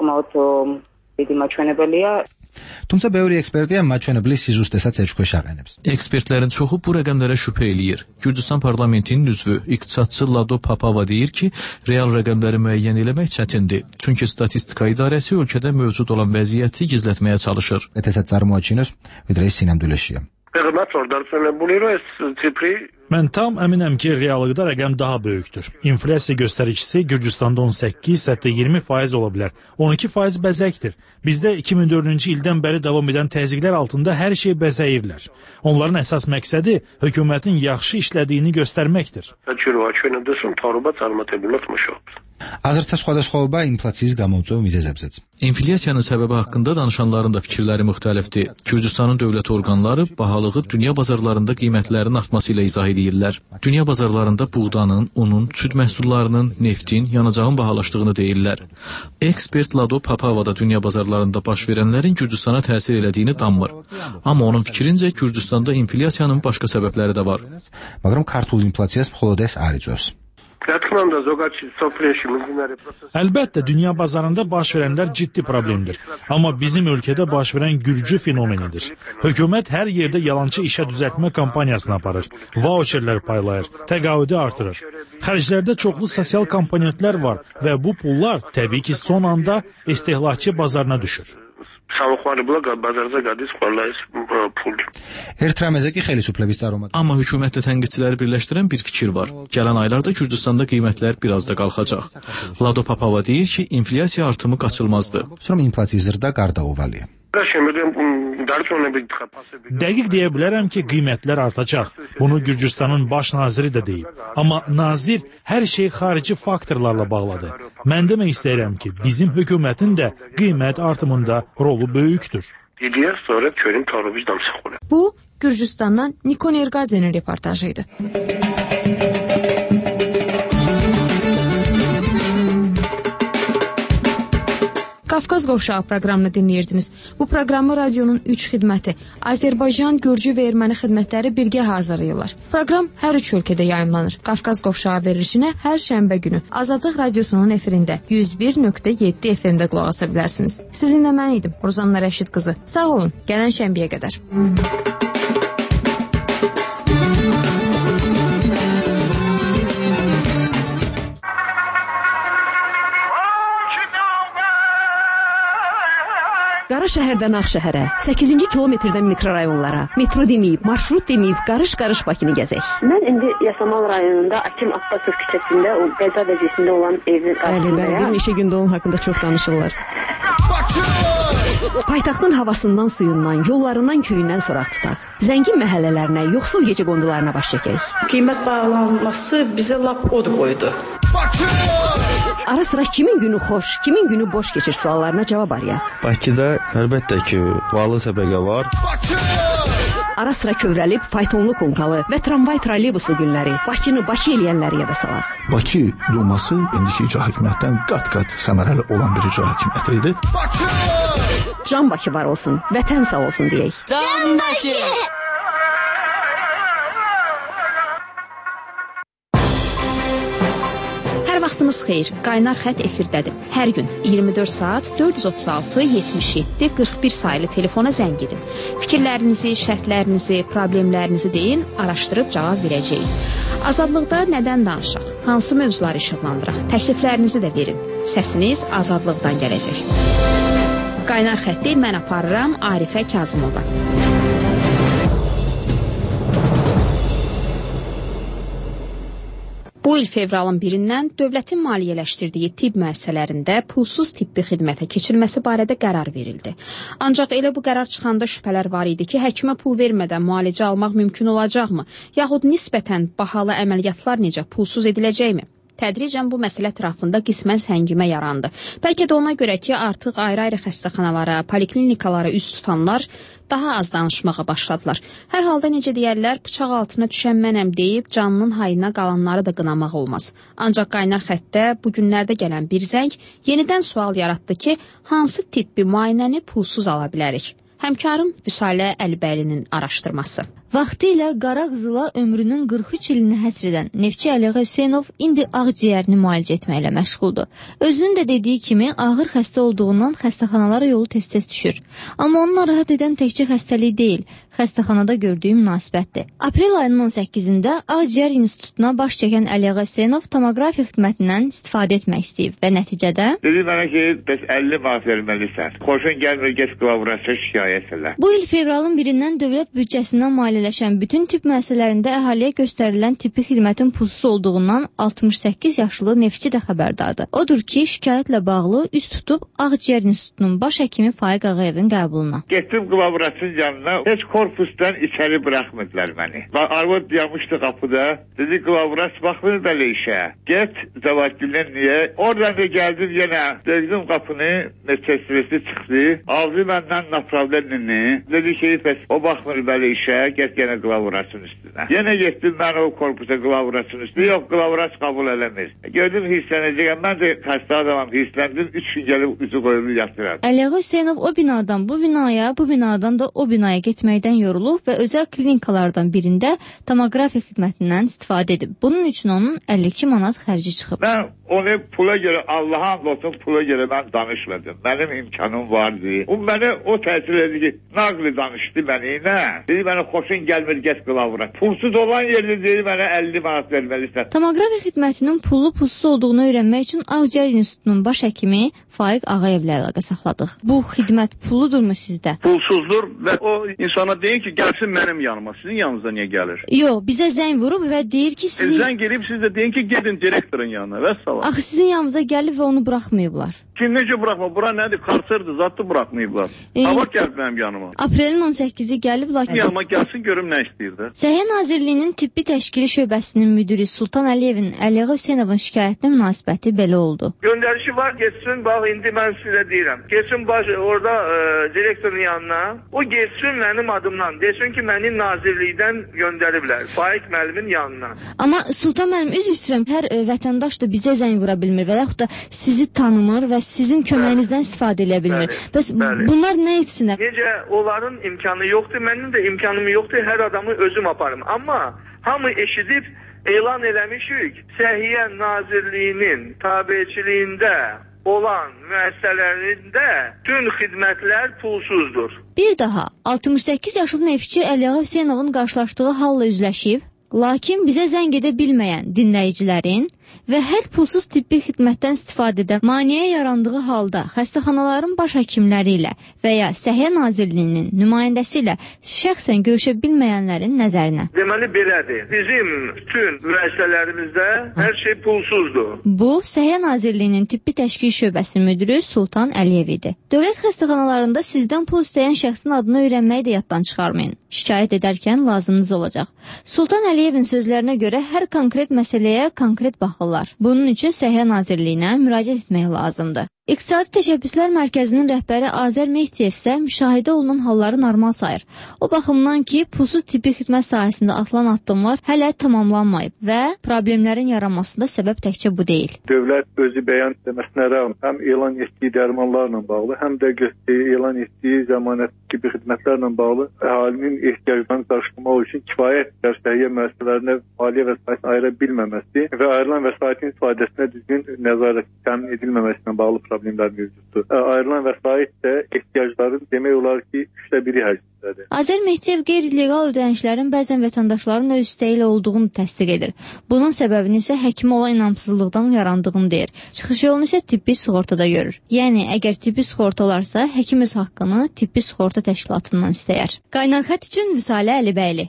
Ekspertlərin çoxu bu rəqəmlərə şübhə eləyir. Gürcüstan parlamentinin üzvü, iqtisadçı Lado Papava deyir ki, real rəqəmləri müəyyən eləmək çətindir. Çünki statistika idarəsi ölkədə mövcud olan vəziyyəti gizlətməyə çalışır. Mən tam əminəm ki, reallıqda rəqəm daha böyükdür. İnflyasiya göstəricisi Gürcüstanda 18, hətta 20% ola bilər. 12% bəzəkdir. Bizdə 2004-cü ildən bəri davam edən təzyiqlər altında hər şey bəzəyirlər. Onların əsas məqsədi hökumətin yaxşı işlədiyini göstərməkdir. İnflyasiyanın səbəbi haqqında danışanların da fikirləri müxtəlifdir. Gürcüstanın dövlət orqanları bahalığı dünya bazarlarında qiymətlərin artması ilə izah edirlər. Dünya bazarlarında buğdanın, unun, süd məhsullarının, neftin, yanacağın bahalaşdığını deyirlər. Ekspert Lado Papava da dünya bazarlarında baş verənlərin Gürcüstana təsir elədiyini danmır. Amma onun fikrincə Gürcüstanda inflyasiyanın başqa səbəbləri də var. Əlbəttə, dünya bazarında baş verənlər ciddi problemdir. Amma bizim ölkədə baş verən gürcü fenomenidir. Hökumət hər yerdə yalançı işə düzəltmə kampaniyasını aparır. Voucherlər paylayır, təqaüdü artırır. Xərclərdə çoxlu sosial komponentlər var və bu pullar təbii ki, son anda istehlakçı bazarına düşür. Amma hökumətlə tənqidçiləri birləşdirən bir fikir var. Gələn aylarda Gürcüstanda qiymətlər biraz da qalxacaq. Lado Papava deyir ki, inflyasiya artımı qaçılmazdır. Dəqiq deyə bilərəm ki, qiymətlər artacaq. Bunu Gürcüstanın baş naziri də deyib. Amma nazir hər şey xarici faktorlarla bağladı. Mən demək istəyirəm ki, bizim hökumətin də qiymət artımında rolu böyükdür. Bu, Gürcüstandan Nikon Erqadze'nin reportajıydı. Qafqaz Qovşağı proqramını dinləyirdiniz. Bu proqramı radionun 3 xidməti, Azərbaycan, Gürcü və Erməni xidmətləri birgə hazırlayırlar. Proqram hər 3 ölkədə yayımlanır. Qafqaz Qovşağı verilişinə hər şənbə günü Azadlıq radiosunun efirində 101.7 FM-də qulaq asa bilərsiniz. Sizinlə mən idim, Ruzanna Rəşid qızı. Sağ olun, gələn şənbəyə qədər. Qara şəhərdən Ağşəhərə, 8-ci kilometrdən mikrorayonlara, metro deməyib, marşrut deməyib, qarış-qarış Bakını gəzək. Mən indi Yasamal rayonunda Akim Abbasov küçəsində o qəza vəziyyətində olan evin qarşısındayam. Bir neçə gündə onun haqqında çox danışırlar. Paytaxtın havasından, suyundan, yollarından, köyündən soraq tutaq. Zəngin məhəllələrinə, yoxsul gecə qondularına baş çəkək. Qiymət bağlanması bizə lap od qoydu. Ara sıra kimin günü xoş, kimin günü boş keçir suallarına cavab arayaq. Bakıda əlbəttə ki, varlı təbəqə var. Ara sıra kövrəlib, faytonlu konkalı və tramvay trolleybusu günləri, Bakını Bakı eləyənləri yada salaq. Bakı Duması indiki icra hakimiyyətdən qat-qat səmərəli olan bir icra hakimiyyəti idi. Can Bakı var olsun, vətən sağ olsun deyək. Can Bakı! Hər vaxtınız xeyir. Qaynar xətt efirdədir. Hər gün 24 saat 436 77 41 sayılı telefona zəng edin. Fikirlərinizi, şərtlərinizi, problemlərinizi deyin, araşdırıb cavab verəcəyik. Azadlıqda nədən danışaq? Hansı mövzuları işıqlandıraq? Təkliflərinizi də verin. Səsiniz azadlıqdan gələcək. Qaynar xətti mən aparıram, Arifə Kazımova. Bu il fevralın 1-dən dövlətin maliyyələşdirdiyi tibb müəssisələrində pulsuz tibbi xidmətə keçirilməsi barədə qərar verildi. Ancaq elə bu qərar çıxanda şübhələr var idi ki, həkimə pul vermədən müalicə almaq mümkün olacaqmı? Yaxud nisbətən bahalı əməliyyatlar necə pulsuz ediləcəkmi? Tədricən bu məsələ ətrafında qismən səngimə yarandı. Bəlkə də ona görə ki, artıq ayrı-ayrı xəstəxanalara, poliklinikalara üz tutanlar daha az danışmağa başladılar. Hər halda necə deyərlər, bıçaq altına düşən mənəm deyib canının hayına qalanları da qınamaq olmaz. Ancaq qaynar xəttdə bu günlərdə gələn bir zəng yenidən sual yaratdı ki, hansı tibbi müayinəni pulsuz ala bilərik? Həmkarım Vüsalə Əlibəlinin araşdırması. Vaxtilə qara qızıla ömrünün 43 ilini həsr edən Neftçi Əliağa Hüseynov indi ağciyərini müalicə etməklə məşğuldur. Özünün də dediyi kimi ağır xəstə olduğundan xəstəxanalara yolu tez-tez düşür. Amma onu narahat edən təkcə xəstəlik deyil, xəstəxanada gördüyü münasibətdir. Aprel ayının 18-də Ağciyər İnstitutuna baş çəkən Əliağa Hüseynov tomoqrafiya xidmətindən istifadə etmək istəyib və nəticədə dedi mənə ki, bəs 50 manat verməlisən. Xoşun gəlmir, get qılavurası şikayət elə. Bu il fevralın 1-dən dövlət büdcəsindən maliyyələşən bütün tibb müəssisələrində əhaliyə göstərilən tibbi xidmətin pulsuz olduğundan 68 yaşlı neftçi də xəbərdardır. Odur ki, şikayətlə bağlı üz tutub Ağciyər İnstitutunun baş həkimi Faiq Ağayevin qəbuluna. Getdim qılavurasının yanına, heç korpusdan içəri buraxmırdılar məni. Arvad dayanmışdı qapıda, dedi qılavuras baxmır belə işə. Get, Zavadgüldən niyə? Oradan da gəldim yenə, döydüm qapını, metresi çıxdı, aldı məndən napravlenini, dedi ki, bəs o baxmır belə işə, get yenə qılavurasının üstünə. Yenə getdim mən o korpusa qılavurasının üstünə, yox qılavuras qəbul eləmir. Gördüm hirslənəcəyəm, mən də xəstə adamam, hirsləndim, 3 gün gəlib üzü qoyulur yatıram. Əliağa Hüseynov o binadan bu binaya, bu binadan da o binaya getməkdən yorulub və özəl klinikalardan birində tomoqrafiya xidmətindən istifadə edib. Bunun üçün onun 52 manat xərci çıxıb. Mən onu pula görə, Allah'a and olsun pula görə mən danışmadım. Mənim imkanım vardı. O mənə o təsir edir ki, naqli danışdı mənimlə. Dedi mənə xoşun gəlmir, get qılavura. Pulsuz olan yerdə dedi mənə 50 manat verməlisən. Tomoqrafiya xidmətinin pullu pulsuz olduğunu öyrənmək üçün Ağciyər İnstitutunun baş həkimi Faiq Ağayevlə əlaqə saxladıq. Bu xidmət pulludurmu sizdə? Pulsuzdur və o insana deyir ki, gəlsin mənim yanıma. Sizin yanınıza niyə gəlir? Yox, bizə zəng vurub və deyir ki, sizin... Zəng gelib siz də deyin ki, gedin direktorun yanına və salam. Axı sizin yanınıza gəlib və onu buraxmayıblar. Kim necə buraxma? Bura nədir? Kartırdır, zatlı buraxmayıblar. Hava gəlib mənim yanıma. Aprelin 18-i gəlib, lakin... Yanıma gəlsin, görüm nə istəyirdi. Səhiyyə Nazirliyinin Tibbi Təşkili Şöbəsinin müdiri Sultan Əliyevin Əliağa Hüseynovun şikayətinə münasibəti belə oldu. Göndərişi var, geçsin, bax, indi mən sizə deyirəm. Geçsin orada direktorun yanına, o geçsin mənim adımdan. Desin ki, məni nazirlikdən göndəriblər, Faiq müəllimin yanına. Amma Sultan müəllim, üzr istəyirəm, hər vətəndaş da bizə zəng vura bilmir və yaxud da sizi tanımır və sizin köməyinizdən istifadə edə bilmir. Bəs bunlar nə etsinlər? Necə, onların imkanı yoxdur, mənim də imkanım yoxdur, hər adamı özüm aparım. Amma hamı eşidib elan eləmişik, Səhiyyə Nazirliyinin tabiçiliyində olan müəssisələrində bütün xidmətlər pulsuzdur. Bir daha, 68 yaşlı neftçi Əliağa Hüseynovun qarşılaşdığı halla üzləşib, lakin bizə zəng edə bilməyən dinləyicilərin və hər pulsuz tibbi xidmətdən istifadədə maneə yarandığı halda xəstəxanaların baş həkimləri ilə və ya Səhiyyə Nazirliyinin nümayəndəsi ilə şəxsən görüşə bilməyənlərin nəzərinə. Deməli belədir. Bizim bütün müəssisələrimizdə hər şey pulsuzdur. Bu, Səhiyyə Nazirliyinin Tibbi Təşkil Şöbəsinin müdiri Sultan Əliyev idi. Dövlət xəstəxanalarında sizdən pul istəyən şəxsin adını öyrənməyi də yaddan çıxarmayın. Şikayət edərkən lazımınız olacaq. Sultan Əliyevin sözlərinə görə hər konkret məsələyə konkret baxırlar. Bunun üçün Səhiyyə Nazirliyinə müraciət etmək lazımdır. İqtisadi Təşəbbüslər Mərkəzinin rəhbəri Azər Mehdiyev isə müşahidə olunan halları normal sayır. O baxımdan ki, pulsuz tibbi xidmət sahəsində atılan addımlar hələ tamamlanmayıb və problemlərin yaranmasında səbəb təkcə bu deyil. Dövlət özü bəyan etməsinə rəğm həm elan etdiyi dərmanlarla bağlı, həm də elan etdiyi zəmanət tibbi xidmətlərlə bağlı əhalinin ehtiyaclarını qarşılamaq üçün kifayət səhiyyə müəssisələrinə maliyyə vəsaitini ayıra bilməməsi və ayrılan vəsaitin istifadəsinə düzgün nəzarət təmin edilməməsinə bağlı problemlər mövcuddur. Ayrılan vəsait də ehtiyacların demək olar ki, 1/3 həcmindədir. Azər Mehdiyev qeyri-legal ödənişlərin bəzən vətəndaşların öz istəyi ilə olduğunu təsdiq edir. Bunun səbəbini isə həkimə olan inamsızlıqdan yarandığını deyir. Çıxış yolunu isə tibbi sığortada görür. Yəni, əgər tibbi sığorta olarsa, həkim öz haqqını tibbi sığorta təşkilatından istəyər. Qaynar xətt üçün Vüsalə Əlibəyli.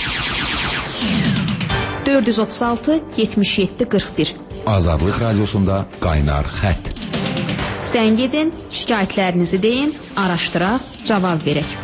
436 77 41 Azadlıq Radiosunda Qaynar xətt. Zəng edin, şikayətlərinizi deyin, araşdıraq, cavab verək.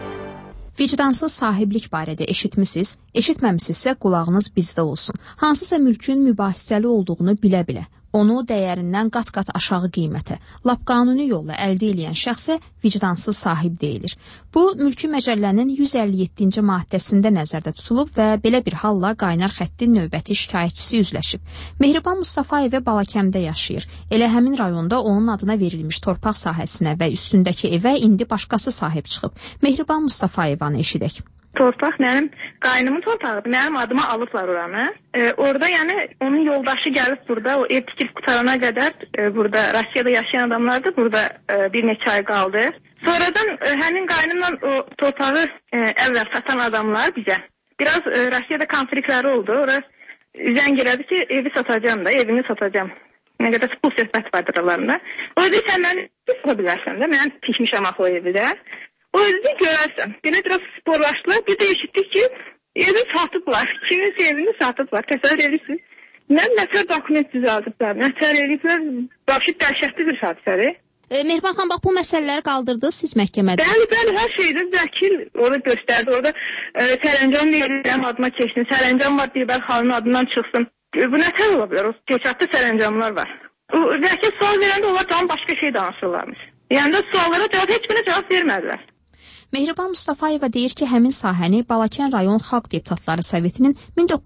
Vicdansız sahiblik barədə eşitmisiniz, eşitməmisinizsə qulağınız bizdə olsun. Hansısa mülkün mübahisəli olduğunu bilə-bilə, onu dəyərindən qat-qat aşağı qiymətə, lap qanuni yolla əldə edən şəxsə vicdansız sahib deyilir. Bu, Mülki Məcəllənin 157-ci maddəsində nəzərdə tutulub və belə bir halla Qaynar xəttin növbəti şikayətçisi üzləşib. Mehriban Mustafayevə Balakəmdə yaşayır. Elə həmin rayonda onun adına verilmiş torpaq sahəsinə və üstündəki evə indi başqası sahib çıxıb. Mehriban Mustafayevanı eşidək. Torpaq mənim qaynımın torpağıdır. Mənim adıma alıblar oranı. Orada yəni onun yoldaşı gəlib burada o ev tikib qutarana qədər burada Rusiyada yaşayan adamlardı. Burada bir neçə ay qaldı. Sonradan həmin qaynımla o torpağı əvvəl satan adamlar bizə. Biraz Rusiyada konfliktləri oldu. Orada zəng elədi ki, evi satacağım da, evini satacağım. Nə qədər pul söhbət vardır aralarında. O dedi, sən məni sata bilərsən də, mən tikmişəm axı o evi də. O yüzden görərsən. Yine biraz sporlaştılar. Bir de eşittik ki evi satıblar. Kiminse evini satıblar. Təsəvvür edirsiniz. Nətər dokument düzəldirlər. Nətər ediblər. Başıb dəhşətli bir hadisədir. Mehriban xan, bax bu məsələləri qaldırdınız siz məhkəmədə. Bəli, hər şeydə vəkil orada göstərdi. Orada sərəncam verilən adıma keçsin. Sərəncam var, Dilbər xanımın adından çıxsın. Bu nətər ola bilər? O keçətli sərəncamlar var. Vəkil sual verəndə onlar tam başqa şey danışırlarmış. Yəni də suallara cavab, heç birine cavab vermədilər. Mehriban Mustafayeva deyir ki, həmin sahəni Balakən rayon Xalq Deputatları Sovetinin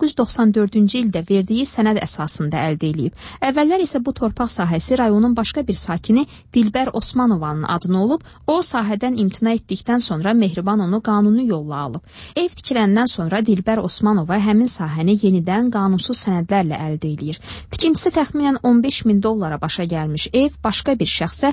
1994-cü ildə verdiyi sənəd əsasında əldə edilib. Əvvəllər isə bu torpaq sahəsi rayonun başqa bir sakini Dilbər Osmanovanın adına olub. O sahədən imtina etdikdən sonra Mehriban onu qanuni yolla alıb. Ev tikiləndən sonra Dilbər Osmanova həmin sahəni yenidən qanunsuz sənədlərlə əldə edir. Tikintisi təxminən $15.000 başa gəlmiş ev başqa bir şəxsə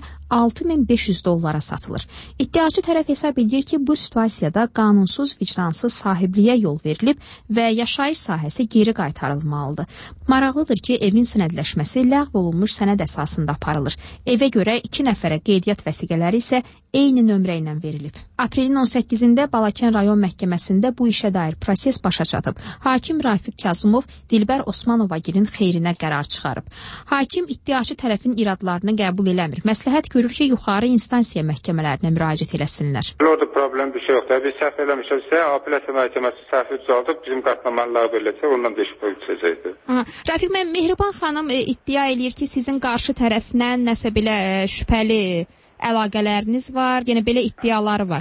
$6.500 satılır. İddiaçı tərəf hesab edir ki, bu situasiyada qanunsuz, vicdansız sahibliyə yol verilib və yaşayış sahəsi geri qaytarılmalıdır. Maraqlıdır ki, evin sənədləşməsi ləğv olunmuş sənəd əsasında aparılır. Evə görə 2 nəfərə qeydiyyat vəsiqələri isə eyni nömrə ilə verilib. Aprelin 18-də Balakən rayon məhkəməsində bu işə dair proses başa çatıb. Hakim Rafiq Kazımov Dilbər Osmanovagilin xeyrinə qərar çıxarıb. Hakim iddiaçı tərəfin iradlarını qəbul eləmir. Məsləhət görür ki, yuxarı instansiya məhkəmələrinə müraciət eləsinlər. Orada problem bir şey yoxdur. Biz səhv eləmişiksə, apellyasiya məhkəməsi səhvi düzaldıb bizim qatnamanı ləğv ediləcək, ondan da iş bitəcəkdir. Rafiq, Mehriban xanım iddia eləyir ki, sizin qarşı tərəflə nəsə belə şübhəli əlaqələriniz var, yəni belə iddiaları var.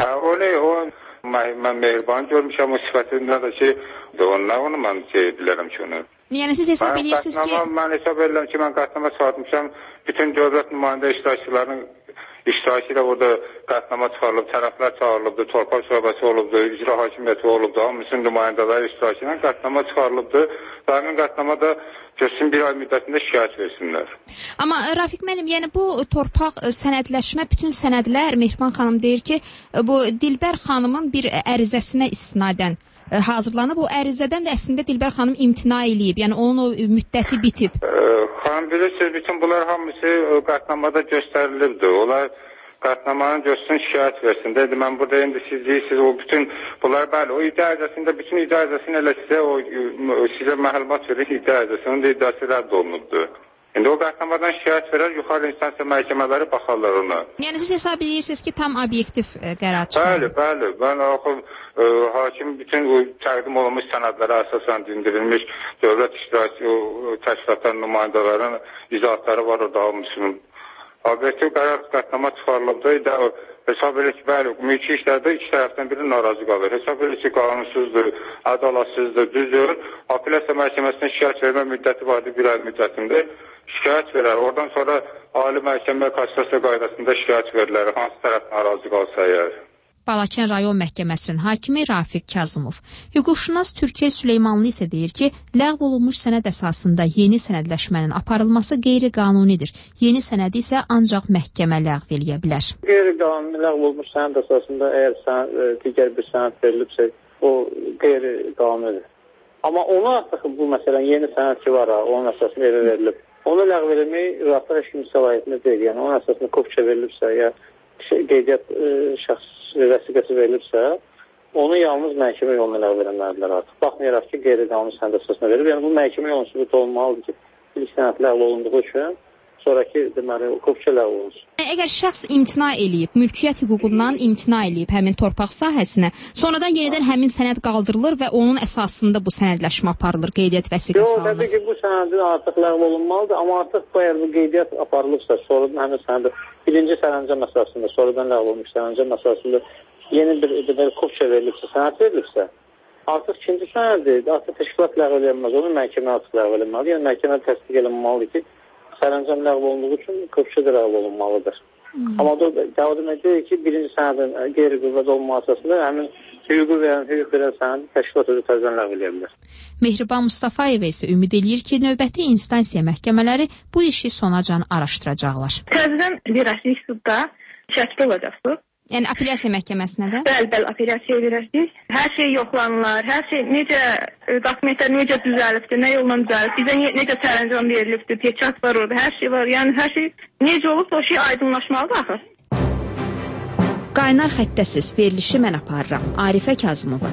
Mən Mehriban görmüşəm o sifətində də ki, onu mən bilərəm ki, onu. Yəni siz hesab edirsiniz ki... Mən hesab edirəm ki, mən qatnama satmışam, bütün dövlət nümayəndə iştirakçılarının iştirakı ilə orada qətnama çıxarılıb, tərəflər çağırılıbdır, torpaq şöbəsi olubdur, icra hakimiyyəti olubdur, hamısının nümayəndələri iştirakı ilə qətnama çıxarılıbdır. Həmin qətnama da görsün bir ay müddətində şikayət versinlər. Amma Rafiq müəllim, yəni bu torpaq sənədləşmə, bütün sənədlər Mehriban xanım deyir ki, bu Dilbər xanımın bir ərizəsinə istinadən hazırlanıb. O ərizədən də əslində Dilbər xanım imtina eləyib, yəni onun o müddəti bitib. Xanım bilirsiniz, bütün bunlar hamısı qətnamada göstərilibdir. Onlar qətnamanın göstərin şikayət versin. Dedi, mən burada indi siz deyirsiniz, o bütün bunlar bəli, o iddia icazəsində, bütün iddia icazəsini elə sizə məlumat verir, iddia icazəsinin, onun da iddiası rədd olunubdur. İndi o qətnamadan şikayət verər, yuxarı instansiya məhkəmələri baxarlar ona. Yəni siz hesab edirsiniz ki, tam obyektiv qərar çıxarır? Bəli. Mən hakim bütün təqdim olunmuş sənədlərə əsasən dindirilmiş dövlət iştirakçı təşkilatların nümayəndələrin izahatları var orada hamısının obyektiv qərar qətnama çıxarılıbdı. Hesab edir ki, bəli, mülki işlərdə iki tərəfdən biri narazı qalır. Hesab edir ki, qanunsuzdur, ədalətsizdir, düzdür. Apellyasiya məhkəməsinə şikayət vermə müddəti vardı, 1 ay müddətində. Şikayət verər. Oradan sonra Ali Məhkəmə Kassasiya qaydasında şikayət verilir, hansı tərəf narazı qalsa əgər. Balakən rayon məhkəməsinin hakimi Rafiq Kazımov. Hüquqşünas Türkiyə Süleymanlı isə deyir ki, ləğv olunmuş sənəd əsasında yeni sənədləşmənin aparılması qeyri-qanunidir. Yeni sənədi isə ancaq məhkəmə ləğv eləyə bilər. Qeyri-qanuni ləğv olmuş sənəd əsasında əgər digər bir sənəd verilibsə, o qeyri-qanunidir. Amma onu artıq bu məsələn yeni sənəd ki var, onun əsasında evə verilib. Onu ləğv eləmək artıq heç kimin səlahiyyətində deyil. Yəni onun əsasında kopya verilibsə, ya qeydiyyat şəxs vəsiqəsi verilibsə, onu yalnız məhkəmə yoluna ləğv eləməlidirlər artıq. Baxmayaraq ki, qeyri-qanuni sənəd əsasına verilib. Yəni bu məhkəmə yolunu sübut olmalıdır ki, ilk sənəd ləğv olunduğu üçün sonraki deməli kopya ləğv olunsun. Əgər şəxs imtina eləyib, mülkiyyət hüququndan imtina eləyib həmin torpaq sahəsinə, sonradan yenidən həmin sənəd qaldırılır və onun əsasında bu sənədləşmə aparılır, qeydiyyat vəsiqəsi alınır. Təbii ki, bu sənəd artıq ləğv olunmalıdır, amma artıq əgər bu qeydiyyat aparılıbsa, sonradan həmin sənəd birinci sərəncam əsasında, sonradan ləğv olunmuş sərəncam əsasında yeni bir kopya verilibsə, sənəd verilibsə, artıq ikinci sənədi artıq təşkilat ləğv edilməz, onu məhkəmə artıq ləğv edilməlidir. Yəni məhkəmə təsdiq edilməlidir ki, sərəncam ləğv olunduğu üçün kopya da ləğv olunmalıdır. Amma da dəvam edir ki, birinci sənədin qeyri-qüvvədə olma əsasında həmin hüquq verən sənədi təşkilat özü təzədən ləğv edə bilər. Mehriban Mustafayeva isə ümid eləyir ki, növbəti instansiya məhkəmələri bu işi sonacan araşdıracaqlar. Təzədən birləşdik sudda şəkil olacaqsınız. Yəni apellyasiya məhkəməsinə də? Bəli, apellyasiya verəcəyik. Hər şey yoxlanılar, hər şey necə dokumentlər necə düzəlibdir, nə yolla düzəlib, bizə necə sərəncam verilibdir, peçat var orada, hər şey var. Yəni hər şey necə olubsa o şey aydınlaşmalıdır axı. Qaynar xəttəsiz verilişi mən aparıram. Arifə Kazımova.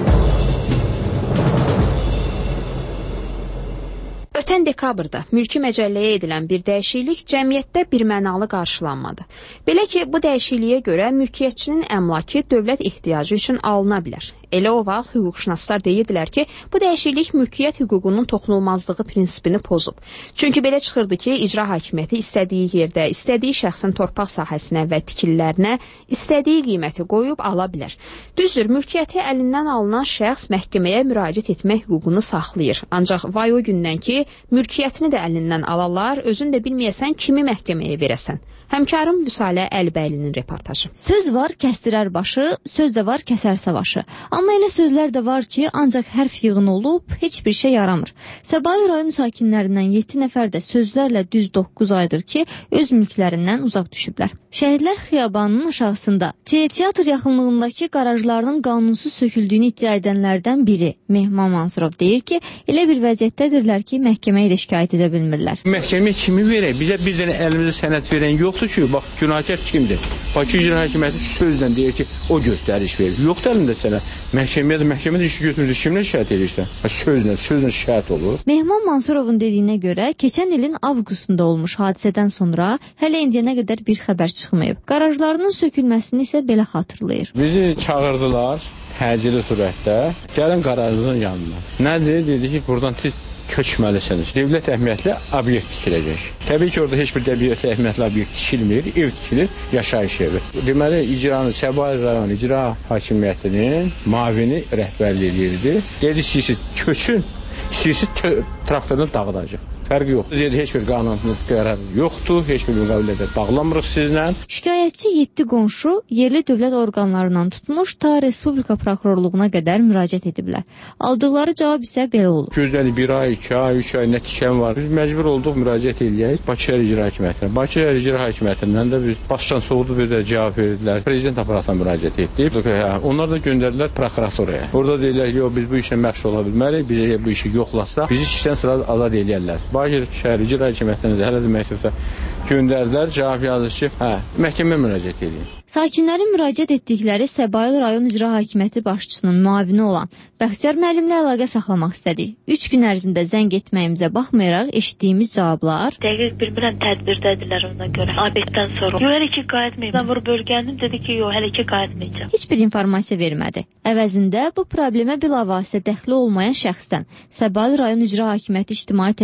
Ötən dekabrda mülki məcəlləyə edilən bir dəyişiklik cəmiyyətdə birmənalı qarşılanmadı. Belə ki, bu dəyişikliyə görə mülkiyyətçinin əmlakı dövlət ehtiyacı üçün alına bilər. Elə o vaxt hüquqşünaslar deyirdilər ki, bu dəyişiklik mülkiyyət hüququnun toxunulmazlığı prinsipini pozub. Çünki belə çıxırdı ki, icra hakimiyyəti istədiyi yerdə, istədiyi şəxsin torpaq sahəsinə və tikililərinə istədiyi qiyməti qoyub ala bilər. Düzdür, mülkiyyəti əlindən alınan şəxs məhkəməyə müraciət etmək hüququnu saxlayır. Ancaq vay o gündən ki, mülkiyyətini də əlindən alarlar, özün də bilməyəsən kimi məhkəməyə verəsən. Həmkarım Vüsalə Əlbəylinin reportajı. Söz var kəsdirər başı, söz də var kəsər savaşı. Amma elə sözlər də var ki, ancaq hərf yığın olub, heç bir şey yaramır. Səbail rayon sakinlərindən 7 nəfər də sözlərlə düz 9 aydır ki, öz mülklərindən uzaq düşüblər. Şəhidlər xiyabanının aşağısında teatr yaxınlığındakı qarajlarının qanunsuz söküldüyünü iddia edənlərdən biri Mehman Mansurov deyir ki, elə bir vəziyyətdədirlər ki, məhkəməyə də şikayət edə bilmirlər. Məhkəməyə kimi verək? Bizə bir dənə əlimizdə sənəd verən yoxdur ki, bax, günahkar kimdir? Bakı İcra Hakimiyyəti sözlə deyir ki, o göstəriş verir. Yoxdur əlində sənəd. Məhkəmədə işi götürmüş, kimlə şikayət edirsən? Sözlə şikayət olur. Mehman Mansurovun dediyinə görə, keçən ilin avqustunda olmuş hadisədən sonra hələ indiyənə qədər bir xəbər çıxmayıb. Qarajlarının sökülməsini isə belə xatırlayır. Bizi çağırdılar təcili surətdə, gəlin qarajların yanına. Nədir? Dedi ki, buradan tez köçməlisiniz. Dövlət əhəmiyyətli obyekt tikiləcək. Təbii ki, orada heç bir dövlət əhəmiyyətli obyekt tikilmir, ev tikilir, yaşayış evi. Deməli, Səbail rayon icra hakimiyyətinin mavini rəhbərlik edirdi. Dedi, istəyirsiniz köçün, istəyirsiniz traktordan dağıdacaq. Fərqi yoxdur. Dedi, heç bir qanunlu qərar yoxdur, heç bir müqavilədə bağlamırıq sizlə. Şikayətçi 7 qonşu yerli dövlət orqanlarından tutmuş ta Respublika prokurorluğuna qədər müraciət ediblər. Aldıqları cavab isə belə olur. Gözlədi 1 ay, 2 ay, 3 ay nəticəm var. Biz məcbur olduq müraciət eləyək Bakı Şəhər İcra Hakimiyyətinə. Bakı Şəhər İcra Hakimiyyətindən də biz başdan soğudu bizə cavab verdilər. Prezident aparatına müraciət etdik. Onlar da göndərdilər prokuraturaya. Orada deyirlər ki, biz bu işlə məşğul ola bilmərik. Bizə bu işi yoxlasaq, bizi işdən sonra azad eləyərlər. Bakı Şəhər İcra Hakimiyyətinə də hələ də məktubda göndərdilər. Cavab yazır ki, məhkəməyə müraciət edin. Sakinlərin müraciət etdikləri Səbail rayon icra hakimiyyəti başçısının müavini olan Bəxtiyar müəllimlə əlaqə saxlamaq istədik. 3 gün ərzində zəng etməyimizə baxmayaraq eşitdiyimiz cavablar dəqiq bilmirəm tədbirdədirlər ona görə. Abeddən sonra. Yox, hələ ki qayıtmayıb. Mən vur bölgəndim, dedi ki, yox, hələ ki qayıtmayacaq. Heç bir informasiya vermədi. Əvəzində bu problemə bilavasitə dəxli olmayan şəxsdən Səbail rayon icra hakimiyyəti ictimai təşkilatlar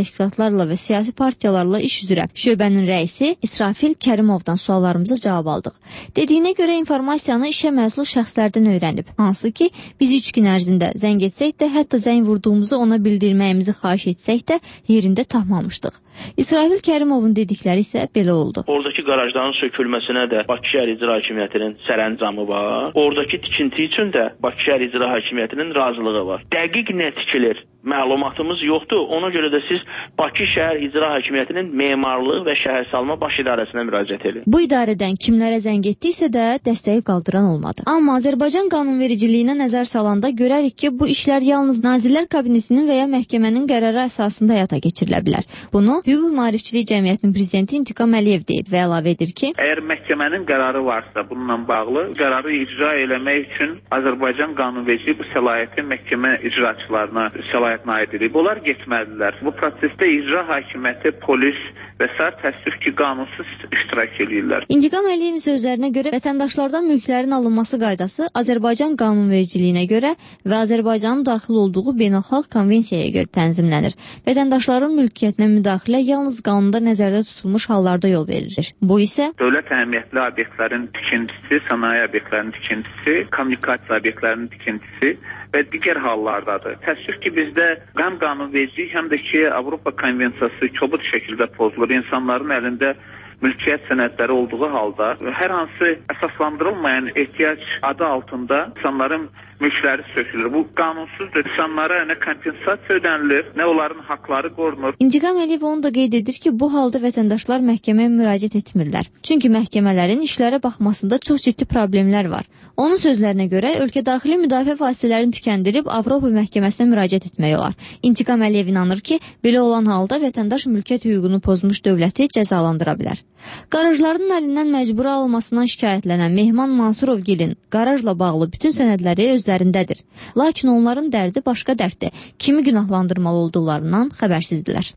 təşkilatlarla və siyasi partiyalarla iş üzrə şöbənin rəisi İsrafil Kərimovdan suallarımıza cavab aldıq. Dediyinə görə informasiyanı işə məsul şəxslərdən öyrənib. Hansı ki, biz 3 gün ərzində zəng etsək də, hətta zəng vurduğumuzu ona bildirməyimizi xahiş etsək də yerində tapmamışdıq. İsrafil Kərimovun dedikləri isə belə oldu. Oradakı qarajların sökülməsinə də Bakı şəhər icra hakimiyyətinin sərəncamı var. Oradakı tikinti üçün də Bakı şəhər icra hakimiyyətinin razılığı var. Dəqiq nə tikilir? Məlumatımız yoxdur. Ona görə də siz Bakı şəhər icra hakimiyyətinin memarlıq və şəhərsalma baş idarəsinə müraciət edin. Bu idarədən kimlərə zəng etdiksə də dəstəyi qaldıran olmadı. Amma Azərbaycan qanunvericiliyinə nəzər salanda görərik ki, bu işlər yalnız Nazirlər Kabinetinin və ya məhkəmənin qərarı əsasında həyata keçirilə bilər. Bunu Hüquq Maarifçilik Cəmiyyətinin prezidenti İntiqam Əliyev deyib və əlavə edir ki, əgər məhkəmənin qərarı varsa bununla bağlı qərarı icra eləmək üçün Azərbaycan qanunvericiliyi bu səlahiyyəti məhkəmə icraçılarına səlahiyyətinə aid edib. Onlar getməlidirlər. Bu prosesdə icra hakimiyyəti, polis və sair təəssüf ki, qanunsuz iştirak edirlər. İntiqam Əliyevin sözlərinə görə vətəndaşlardan mülklərin alınması qaydası Azərbaycan qanunvericiliyinə görə və Azərbaycanın daxil olduğu beynəlxalq konvensiyaya görə tənzimlənir. Vətəndaşların mülkiyyətinə müdaxilə yalnız qanunda nəzərdə tutulmuş hallarda yol verilir. Bu isə dövlət əhəmiyyətli obyektlərin tikintisi, sənaye obyektlərinin tikintisi, kommunikasiya obyektlərinin tikintisi və digər hallardadır. Təəssüf ki, bizdə həm qanunvericilik, həm də ki, Avropa konvensiyası kobud şəkildə pozulur. İnsanların əlində mülkiyyət sənədləri olduğu halda hər hansı əsaslandırılmayan ehtiyac adı altında insanların mülkləri sökülür. Bu qanunsuzdur. İnsanlara nə kompensasiya ödənilir, nə onların haqları qorunur. İntiqam Əliyev onu da qeyd edir ki, bu halda vətəndaşlar məhkəməyə müraciət etmirlər. Çünki məhkəmələrin işlərə baxmasında çox ciddi problemlər var. Onun sözlərinə görə ölkə daxili müdafiə vasitələrini tükəndirib Avropa məhkəməsinə müraciət etmək olar. İntiqam Əliyev inanır ki, belə olan halda vətəndaş mülkiyyət hüququnu pozmuş dövləti cəzalandıra bilər. Qarajların əlindən məcburi alınmasından şikayətlənən Mehman Mansurovgilin qarajla bağlı bütün sənədləri özlərindədir. Lakin onların dərdi başqa dərddir. Kimi günahlandırmalı olduqlarından xəbərsizdilər.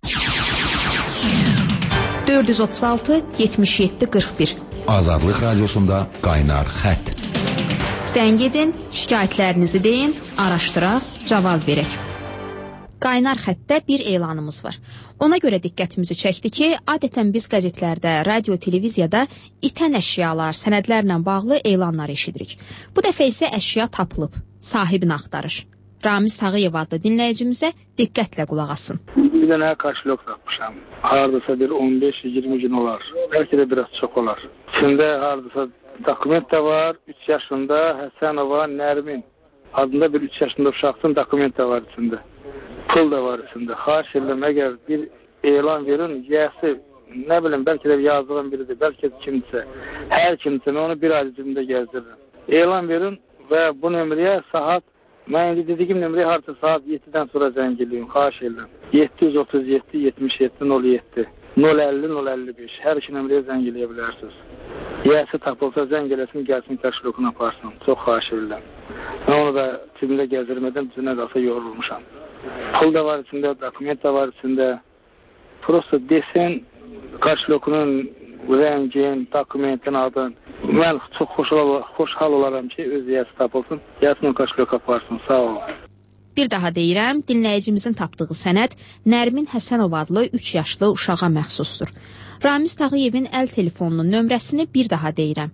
436 77 41 Azadlıq Radiosunda qaynar xətt. Zəng edin, şikayətlərinizi deyin, araşdıraq, cavab verək. Qaynar xəttdə bir elanımız var. Ona görə diqqətimizi çəkdi ki, adətən biz qəzetlərdə, radio, televiziyada itən əşyalar, sənədlərlə bağlı elanlar eşidirik. Bu dəfə isə əşya tapılıb, sahibini axtarır. Ramiz Tağıyev adlı dinləyicimizə diqqətlə qulaq asın. Bir dənə karşılıq tapmışam. Hardasa bir 15-20 gün olar. Bəlkə də biraz çox olar. İçində hardasa dokument də var. 3 yaşında Həsənova Nərmin adında bir 3 yaşında uşaqsın, dokument də var içində. Pul da var içində. Xahiş edirəm, əgər bir elan verin, yəsi, nə bilim, bəlkə də yazdığım biridir, bəlkə də kimsə, hər kimsə, onu bir ay cibimdə gəzdirirəm. Elan verin və bu nömrəyə saat, mən indi dediyim nömrəyə harca saat 7-dən sonra zəng edeyim, xahiş edirəm. 737 77 07 050 055, hər iki nömrəyə zəng edə bilərsiniz. Yəsi tapılsa zəng eləsin, gəlsin, təşkilatını aparsın. Çox xahiş edirəm. Mən onu da cibimdə gəzdirmədən bizə qalsa yorulmuşam. Pul da var içində, dokument da var içində. Prosta desin, karşılığının rəngin, dokumentin adın. Mən çox xoşhal olaram ki, öz yəsi tapılsın, yəsinin karşılıq aparsın. Sağ olun. Bir daha deyirəm, dinləyicimizin tapdığı sənəd Nərmin Həsənov adlı 3 yaşlı uşağa məxsusdur. Ramiz Tağıyevin əl telefonunun nömrəsini bir daha deyirəm.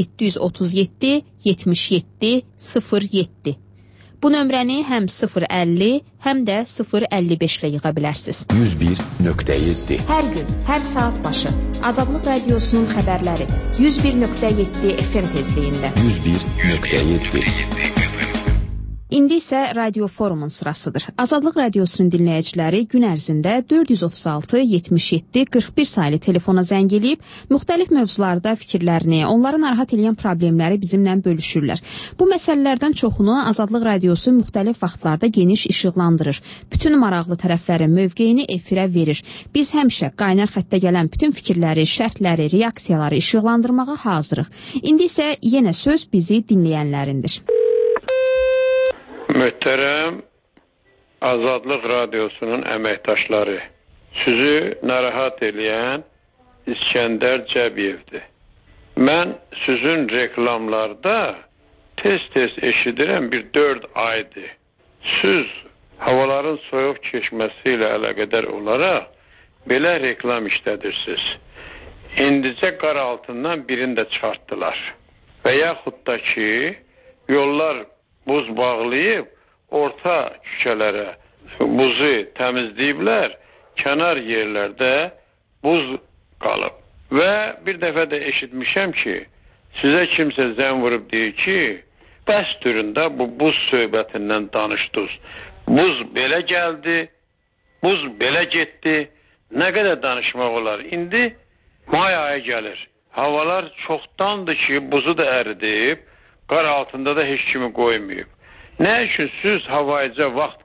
737 77 07. Bu nömrəni həm 050, həm də 055 ilə yığa bilərsiniz. 101.7 Hər gün, hər saat başı Azadlıq Radiosunun xəbərləri 101.7 FM tezliyində. 101.7 İndi isə Radio Forumun sırasıdır. Azadlıq Radiosunun dinləyiciləri gün ərzində 436 77 41 saylı telefona zəng eləyib, müxtəlif mövzularda fikirlərini, onları narahat edən problemləri bizimlə bölüşürlər. Bu məsələlərdən çoxunu Azadlıq Radiosu müxtəlif vaxtlarda geniş işıqlandırır. Bütün maraqlı tərəflərin mövqeyini efirə verir. Biz həmişə qaynar xəttə gələn bütün fikirləri, şərhləri, reaksiyaları işıqlandırmağa hazırıq. İndi isə yenə söz bizi dinləyənlərindir. Möhtərəm Azadlıq Radiosunun əməkdaşları, sizi narahat eləyən İskəndər Cəbiyevdir. Mən sizin reklamlarda tez-tez eşidirəm bir 4 aydır. Siz havaların soyuq keçməsi ilə əlaqədar olaraq belə reklam işlədirsiniz. İndicə qar altından birini də çıxartdılar. Və yaxud da ki, yollar buz bağlayıb, orta küçələrə buzu təmizləyiblər, kənar yerlərdə buz qalıb. Və bir dəfə də eşitmişəm ki, sizə kimsə zəng vurub deyir ki, bəs türündə bu buz söhbətindən danışdınız. Buz belə gəldi, buz belə getdi, nə qədər danışmaq olar? İndi may ayı gəlir. Havalar çoxdandır ki, buzu da əridib, qar altında da heç kimi qoymayıb. Nə üçün siz havayıca vaxt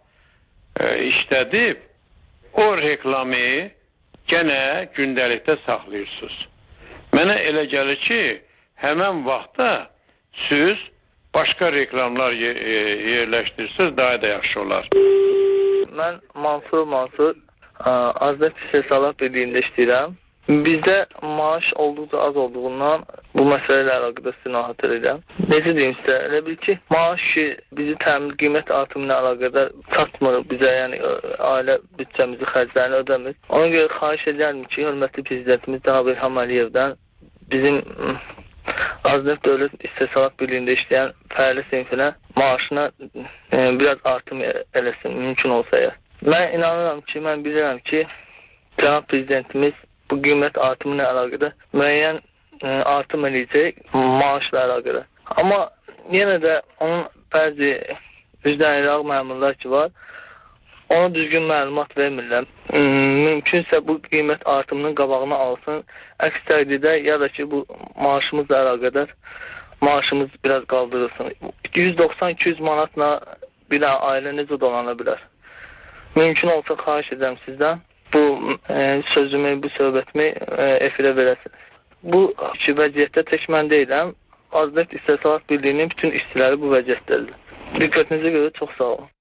işlədib, o reklamı gənə gündəlikdə saxlayırsınız. Mənə elə gəlir ki, həmən vaxtda siz başqa reklamlar yerləşdirirsiniz, daha da yaxşı olar. Mən Mansur, Azərbaycan İstehsalat Birliyində işləyirəm. Bizdə maaş olduqca az olduğundan bu məsələ ilə əlaqədar sizə narahat edirəm. Necə deyim sizə? Elə bil ki, maaş ki, bizi təmin qiymət artımı ilə əlaqədar çatmır bizə, yəni ailə büdcəmizi, xərclərini ödəmir. Ona görə xahiş edərəm ki, hörmətli prezidentimiz Cənab İlham Əliyevdən bizim Azərbaycan Dövlət İstehsalat Birliyində işləyən fəali sinfinə maaşına biraz artım eləsin, mümkün olsa ya. Mən inanıram ki, mən bilirəm ki, Cənab Prezidentimiz bu qiymət artımı ilə əlaqədar müəyyən artım eləyəcək maaşla əlaqədar. Amma yenə də onun bəzi üzdən iraq məmurlar ki var, ona düzgün məlumat vermirlər. Mümkünsə bu qiymət artımının qabağını alsın. Əks təqdirdə ya da ki bu maaşımızla əlaqədar maaşımız biraz qaldırılsın. 190-200 manatla bir ailə necə dolana bilər? Mümkün olsa xahiş edirəm sizdən bu sözümü, bu söhbətimi efirə verəsiniz. Bu ki, vəziyyətdə tək mən deyiləm. Azərbaycan İstehsalat Birliyinin bütün işçiləri bu vəziyyətdədir. Diqqətinizə görə çox sağ olun.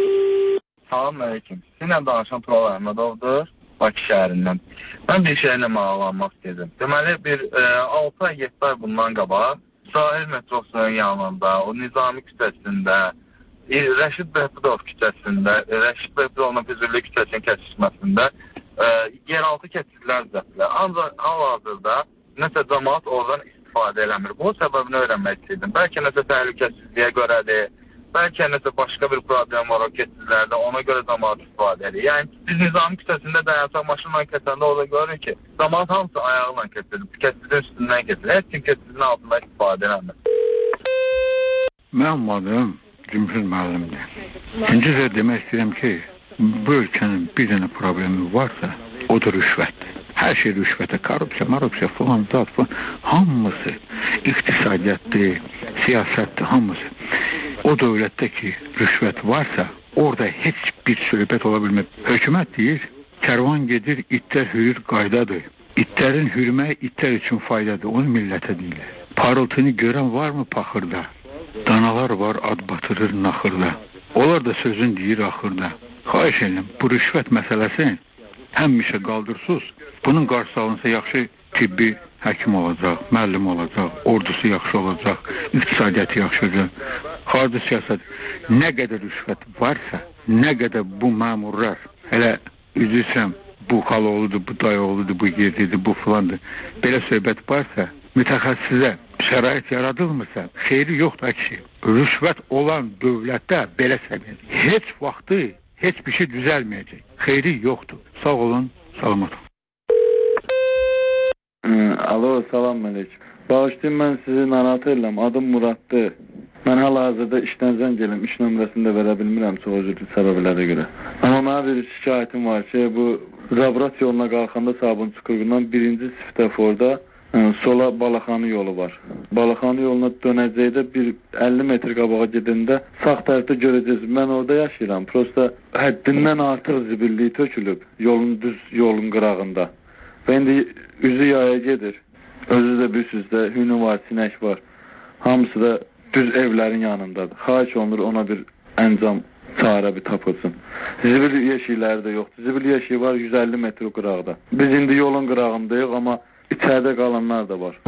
Salam əleykum. Sizinlə danışan Tural Əhmədovdur, Bakı şəhərindən. Mən bir şeylə maraqlanmaq istəyirdim. Deməli, bir 6 ay, 7 ay bundan qabaq Sahil metrosunun yanında, o Nizami küçəsində, Rəşid Behbudov küçəsində, Rəşid Behbudovla Füzuli küçəsinin kəsişməsində yeraltı keçidlər düzəltdilər. Ancaq hal-hazırda nəsə cəmaət oradan istifadə eləmir. Bu səbəbini öyrənmək istəyirdim. Bəlkə nəsə təhlükəsizliyə görədir, bəlkə nəsə başqa bir problem var o keçidlərdə, ona görə cəmaət istifadə edir. Yəni, biz Nizami küçəsində dayansaq maşınla keçəndə orada görürük ki, cəmaət hamısı ayaqla keçirir, keçidin üstündən keçirir. Heç kim keçidin altında istifadə eləmir. Mənim adım Cümhur müəllimdir. İkinci də demək istəyirəm ki, bu ölkənin bir dənə problemi varsa, o da rüşvətdir. Hər şey rüşvətə, korrupsiya, falan, hamısı iqtisadiyyatdır, siyasətdir, hamısı. O dövlətdə ki, rüşvət varsa, orada heç bir söhbət ola bilmir. Hökumət deyir, kərvan gedir, itlər hürür, qaydadır. İtlərin hürməyi itlər üçün faydadır, onu millətə deyirlər. Parıltını görən varmı paxırda? Danalar var, ad batırır naxırda. Onlar da sözün deyir axırda. Xahiş edirəm, bu rüşvət məsələsini həmişə qaldırsız. Bunun qarşısı alınsa yaxşı tibbi həkim olacaq, müəllim olacaq, ordusu yaxşı olacaq, iqtisadiyyatı yaxşı olacaq. Xarici siyasət nə qədər rüşvət varsa, nə qədər bu məmurlar, elə üzrəm, bu xaloğludur, bu dayıoğludur, bu yerlidir, bu filandır. Belə söhbət varsa, mütəxəssisə şərait yaradılmırsa, xeyri yoxdur ki, rüşvət olan dövlətdə belə səviyyədir. Heç vaxtı heç bir şey düzəlməyəcək. Xeyri yoxdur. Sağ olun, salamat olun. Alo, salam əleykum. Bağışlayın, mən sizi narahat edirəm. Adım Muraddır. Mən hal-hazırda işdən zəng gələm. İş nömrəsini də verə bilmirəm çox üzrlü səbəblərə görə. Amma mənə bir şikayətim var ki, bu Rabrat yoluna qalxanda Sabun Çukurundan 1-ci svetoforda sola Balaxanı yolu var. Balaxanı yoluna dönəcəkdə bir 50 metr qabağa gedəndə sağ tərəfdə görəcəksiniz. Mən orada yaşayıram. Prosta həddindən artıq zibillik tökülüb düz yolun qırağında. Və indi üzü yaya gedir. Özü də büsüzdə hünü var, sinək var. Hamısı da düz evlərin yanındadır. Xahiş olunur ona bir əncam, çarə bir tapılsın. Zibil yeşikləri də yoxdur. Zibil yeşiyi var 150 metr qırağda. Biz indi yolun qırağındayıq, amma İçəridə qalanlar da var.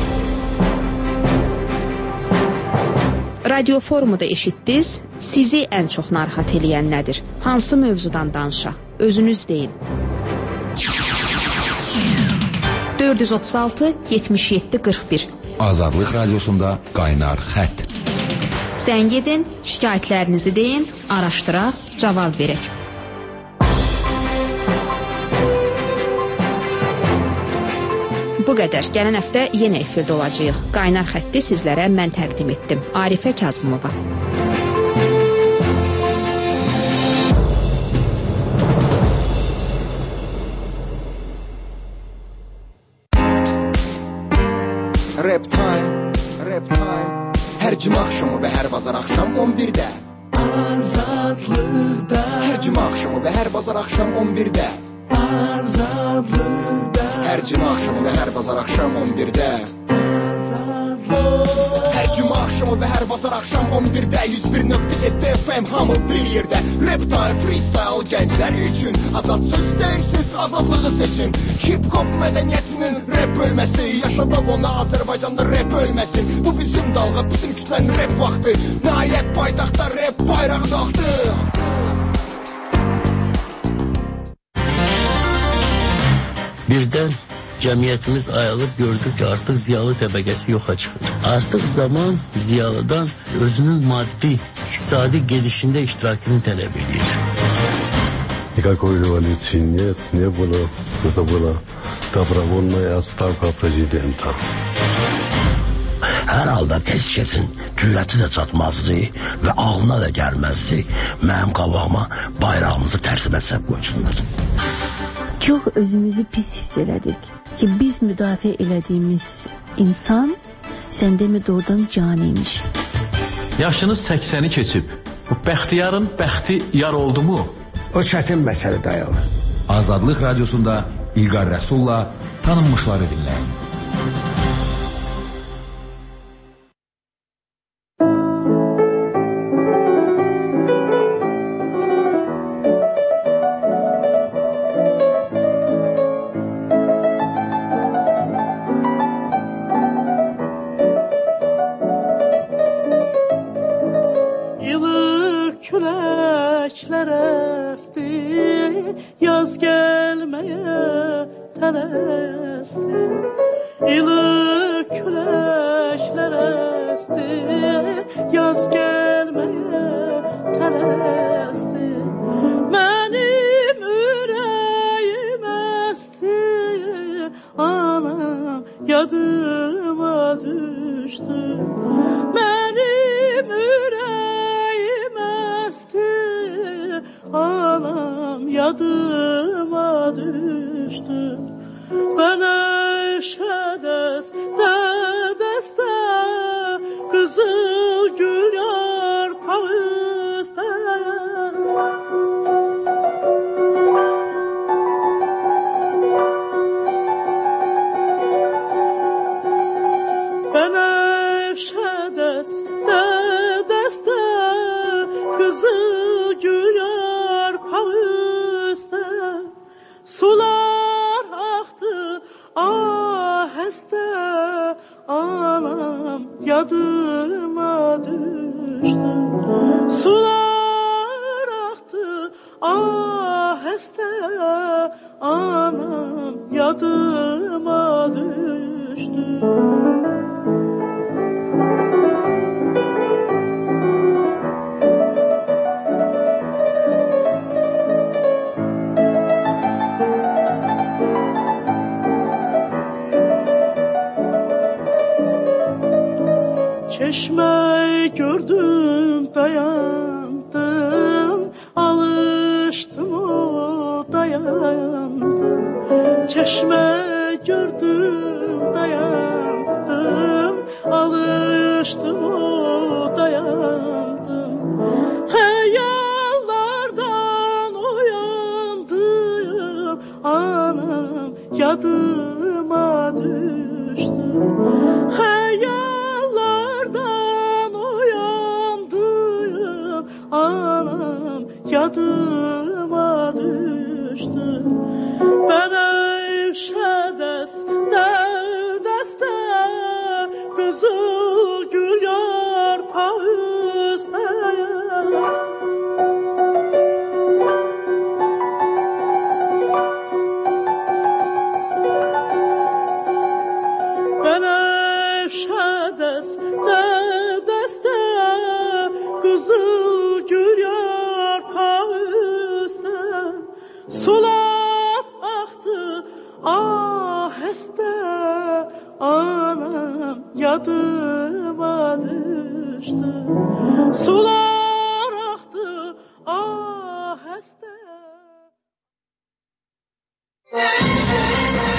Radio Forumu da eşitdiniz. Sizi ən çox narahat eləyən nədir? Hansı mövzudan danışaq? Özünüz deyin. 436 77 41. Azadlıq Radiosunda qaynar xətt. Zəng edin, şikayətlərinizi deyin, araşdıraq, cavab verək. Bu qədər. Gələn həftə yenə efirdə olacağıq. Qaynar xətti sizlərə mən təqdim etdim. Arifə Kazımova. Rap time, rap time. Hər cümə axşamı və hər bazar axşam 11-də Azadlıqda. Hər cümə axşamı və hər bazar axşam 11-də Azadlıqda. Hər cümə axşamı və hər bazar axşam 11-də Hər cümə axşamı və hər bazar axşam 11-də 101.7 FM hamı bir yerdə. Rap time, freestyle gənclər üçün. Azad söz deyirsiniz, azadlığı seçin. Hip-hop mədəniyyətinin rap bölməsi. Yaşadaq ona Azərbaycanda rap ölməsin. Bu bizim dalğa, bizim kütlənin rap vaxtı. Nəhayət paytaxtda rap bayraq qalxdı. Birdən cəmiyyətimiz ayılıb gördük ki, artıq ziyalı təbəqəsi yoxa çıxır. Artıq zaman ziyalıdan özünün maddi, iqtisadi gedişində iştirakını tələb edir. Никакой революции нет, не было. Это была добровольная отставка президента. Hər halda heç kəsin cürəti də çatmazdı və ağlına da gəlməzdi. Mənim qabağıma bayrağımızı tərsimə səb qoysunlar. Çox özümüzü pis hiss elədik ki, biz müdafiə elədiyimiz insan səndəmi doğrudan caniymiş. Yaşınız 80-i keçib. Bu bəxtiyarın bəxti yar oldu mu? O çətin məsələ dayanır. Azadlıq Radiosunda İlqar Rəsulla tanınmışları dinləyin. Çeşme gördüm dayandım, alıştım o dayandım. Çeşme gördüm dayandım, alıştım o dayandım. Hayallardan uyandım, anam yadıma düştü. Anam yadıma düştü. Ben evşədəstə dəstə qızıl gül yarpağı üstə. xəstə anam yadıma düşdü. Sular